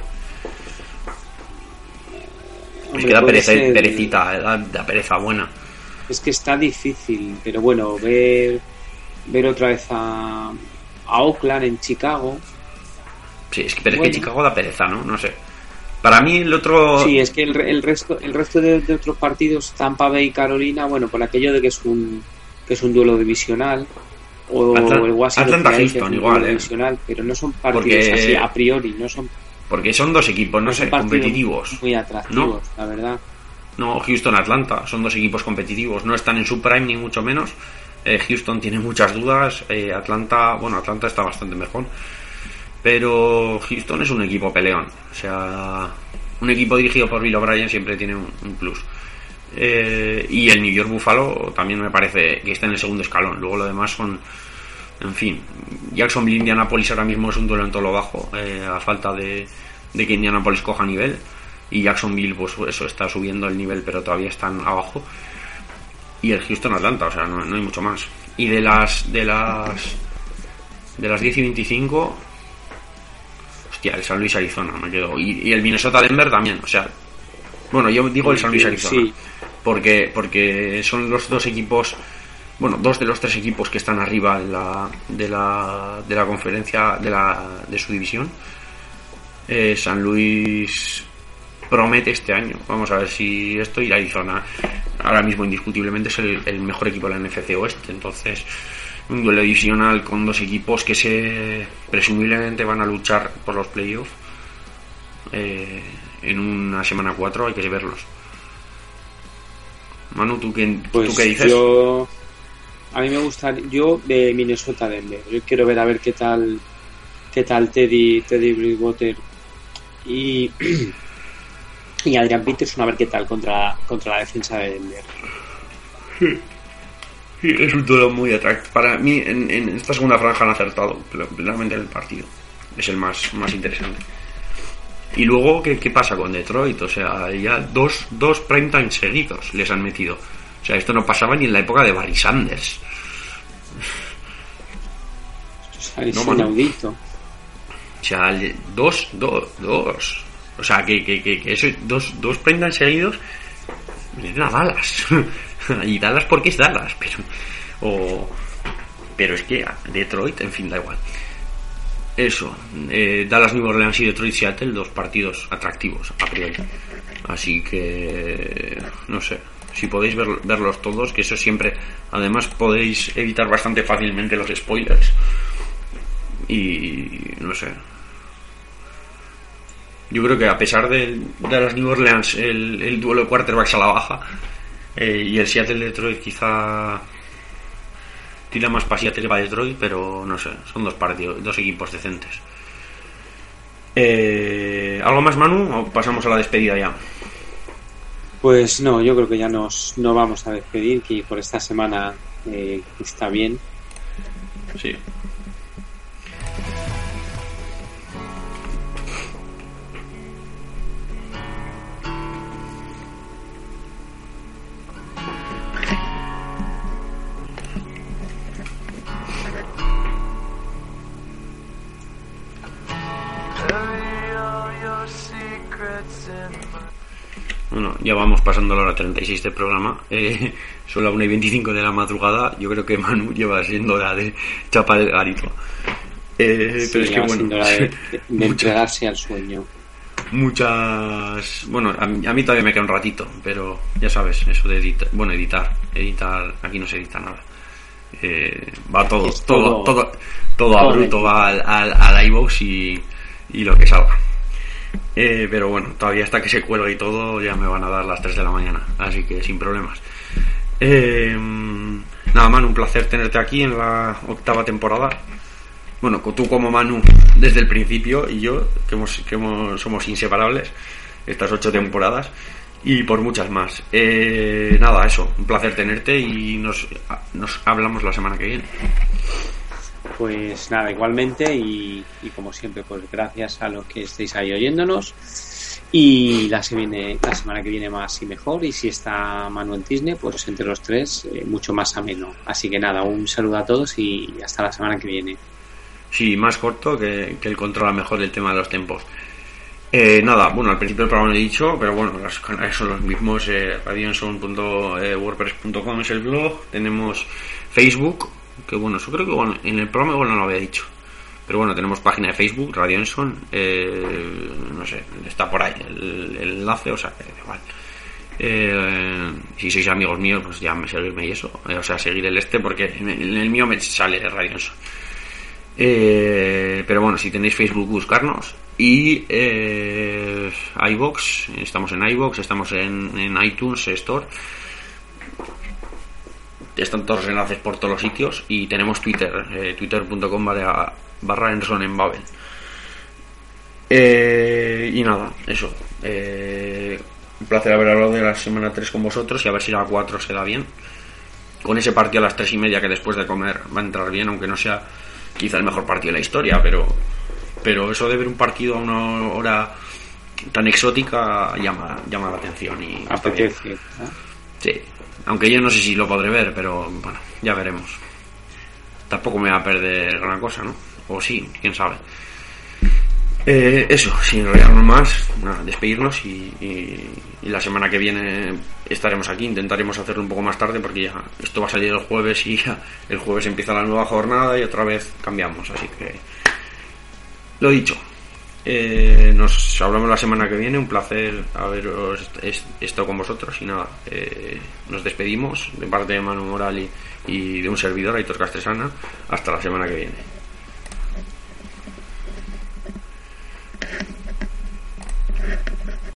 Hombre, es que da pereza, ser... perecita, da, da pereza buena. Es que está difícil, pero bueno, ver ver otra vez a, a Oakland en Chicago. Sí, es que, pero bueno. es que Chicago da pereza, ¿no? No sé. Para mí el otro... Sí, es que el, el resto el resto de, de otros partidos, Tampa Bay y Carolina, bueno, por aquello de que es un que es un duelo divisional, o Atlant- el Washington Atlanta que es Houston un igual, duelo eh. divisional, pero no son partidos Porque... así a priori, no son Porque son dos equipos, no, no sé, son competitivos. Muy atractivos, ¿no? La verdad. No, Houston-Atlanta, son dos equipos competitivos, no están en su prime ni mucho menos. Eh, Houston tiene muchas dudas, eh, Atlanta, bueno, Atlanta está bastante mejor, pero Houston es un equipo peleón, o sea, un equipo dirigido por Bill O'Brien siempre tiene un, un plus. Eh, y el New York Buffalo también me parece que está en el segundo escalón, luego lo demás son, en fin, Jacksonville Indianapolis ahora mismo es un duelo en todo lo bajo, eh, a falta de, de que Indianapolis coja nivel, y Jacksonville pues eso está subiendo el nivel pero todavía están abajo, y el Houston Atlanta, o sea, no, no hay mucho más. Y de las de las de las diez y veinticinco, hostia, el San Luis Arizona me quedo, y, y el Minnesota Denver también, o sea, bueno, yo digo el San Luis Arizona, sí, porque porque son los dos equipos, bueno, dos de los tres equipos que están arriba de la de la de la conferencia de la de su división. eh, San Luis promete este año, vamos a ver si esto, y Arizona ahora mismo indiscutiblemente es el, el mejor equipo de la N F C Oeste, entonces un duelo divisional con dos equipos que se presumiblemente van a luchar por los playoffs eh, en una semana cuatro, hay que verlos. Manu, ¿tú qué, pues ¿tú qué dices? Yo, a mí me gusta, yo de Minnesota Denver, yo quiero ver a ver qué tal qué tal Teddy Teddy Bridgewater y y Adrian Peterson, a ver qué tal contra, contra la defensa de Denver. Sí. Sí, es un duelo muy atractivo. Para mí, en, en esta segunda franja han acertado plenamente en el partido. Es el más, más interesante. Y luego, ¿qué, ¿qué pasa con Detroit? O sea, ya dos, dos primetime seguidos les han metido. O sea, esto no pasaba ni en la época de Barry Sanders. O sea, es no, inaudito. O sea, dos, dos, dos. O sea, que, que, que, que eso, dos, dos primetime seguidos vienen a Dallas. Y Dallas porque es Dallas, pero o, pero es que Detroit, en fin, da igual. Eso, eh, Dallas, New Orleans y Detroit, Seattle, dos partidos atractivos a priori. Así que no sé, si podéis ver, verlos todos, que eso siempre, además podéis evitar bastante fácilmente los spoilers. Y no sé, yo creo que a pesar de Dallas, New Orleans, el, el duelo de quarterbacks a la baja, Eh, y el Seattle Detroit quizá tira más para Seattle que para Detroit, pero no sé, son dos partidos, dos equipos decentes. Eh, ¿Algo más, Manu? ¿O pasamos a la despedida ya? Pues no, yo creo que ya nos, nos vamos a despedir, que por esta semana eh, está bien. Sí. Bueno, ya vamos pasando la hora treinta y seis del programa. Eh, son las una y veinticinco de la madrugada. Yo creo que Manu lleva siendo hora de chapar el garito. Eh, sí, pero es que bueno, hora de, de entregarse al sueño. Muchas. Bueno, a mí, a mí todavía me queda un ratito, pero ya sabes, eso de editar. Bueno, editar. Editar. Aquí no se edita nada. Eh, va todo, todo, todo, todo, todo a bruto, va al, al, al iVoox y, y lo que salga. Eh, pero bueno, todavía hasta que se cuelga y todo ya me van a dar las tres de la mañana, así que sin problemas. Eh, nada, Manu, un placer tenerte aquí en la octava temporada. Bueno, tú como Manu desde el principio y yo, que, hemos, que hemos, somos inseparables estas ocho temporadas y por muchas más. Eh, nada, eso, un placer tenerte y nos, nos hablamos la semana que viene. Pues nada, igualmente y, y como siempre, pues gracias a los que estéis ahí oyéndonos y la, se viene, la semana que viene más y mejor, y si está Manuel Tisne, pues entre los tres eh, mucho más ameno. Así que nada, un saludo a todos y hasta la semana que viene. Sí, más corto que, que él controla mejor el tema de los tiempos. Eh, nada, bueno, al principio del programa lo he dicho, pero bueno, los canales son los mismos. eh, radionson punto wordpress punto com es el blog, tenemos Facebook, que bueno, eso creo que bueno, en el programa igual no lo había dicho, pero bueno, tenemos página de Facebook, Radionson, eh, no sé, está por ahí el, el enlace, o sea, igual. Eh, si sois amigos míos, pues ya me seguirme y eso, eh, o sea, seguir el este, porque en el, en el mío me sale Radionson. Eh, pero bueno, si tenéis Facebook, buscarnos. Y eh, iVoox, estamos en iVoox, estamos en, en iTunes Store. Están todos los enlaces por todos los sitios. Y tenemos Twitter, eh, twitter punto com barra, barra Enson en Babel. Eh, y nada, eso. Eh, un placer haber hablado de la semana tres con vosotros y a ver si la cuatro se da bien. Con ese partido a las tres y media que después de comer va a entrar bien, aunque no sea quizá el mejor partido de la historia, pero pero eso de ver un partido a una hora tan exótica llama llama la atención y apetece, ¿eh? Sí, aunque yo no sé si lo podré ver, pero bueno, ya veremos. Tampoco me va a perder gran cosa, ¿no? O sí, quién sabe. Eh, eso, sin enrollarnos más, nada, despedirnos y, y, y la semana que viene estaremos aquí. Intentaremos hacerlo un poco más tarde porque ya esto va a salir el jueves y ya el jueves empieza la nueva jornada y otra vez cambiamos, así que lo dicho, eh, nos hablamos la semana que viene. Un placer haberos estado con vosotros y nada, eh, nos despedimos de parte de Manu Moral y, y de un servidor, Aitor Castresana. Hasta la semana que viene.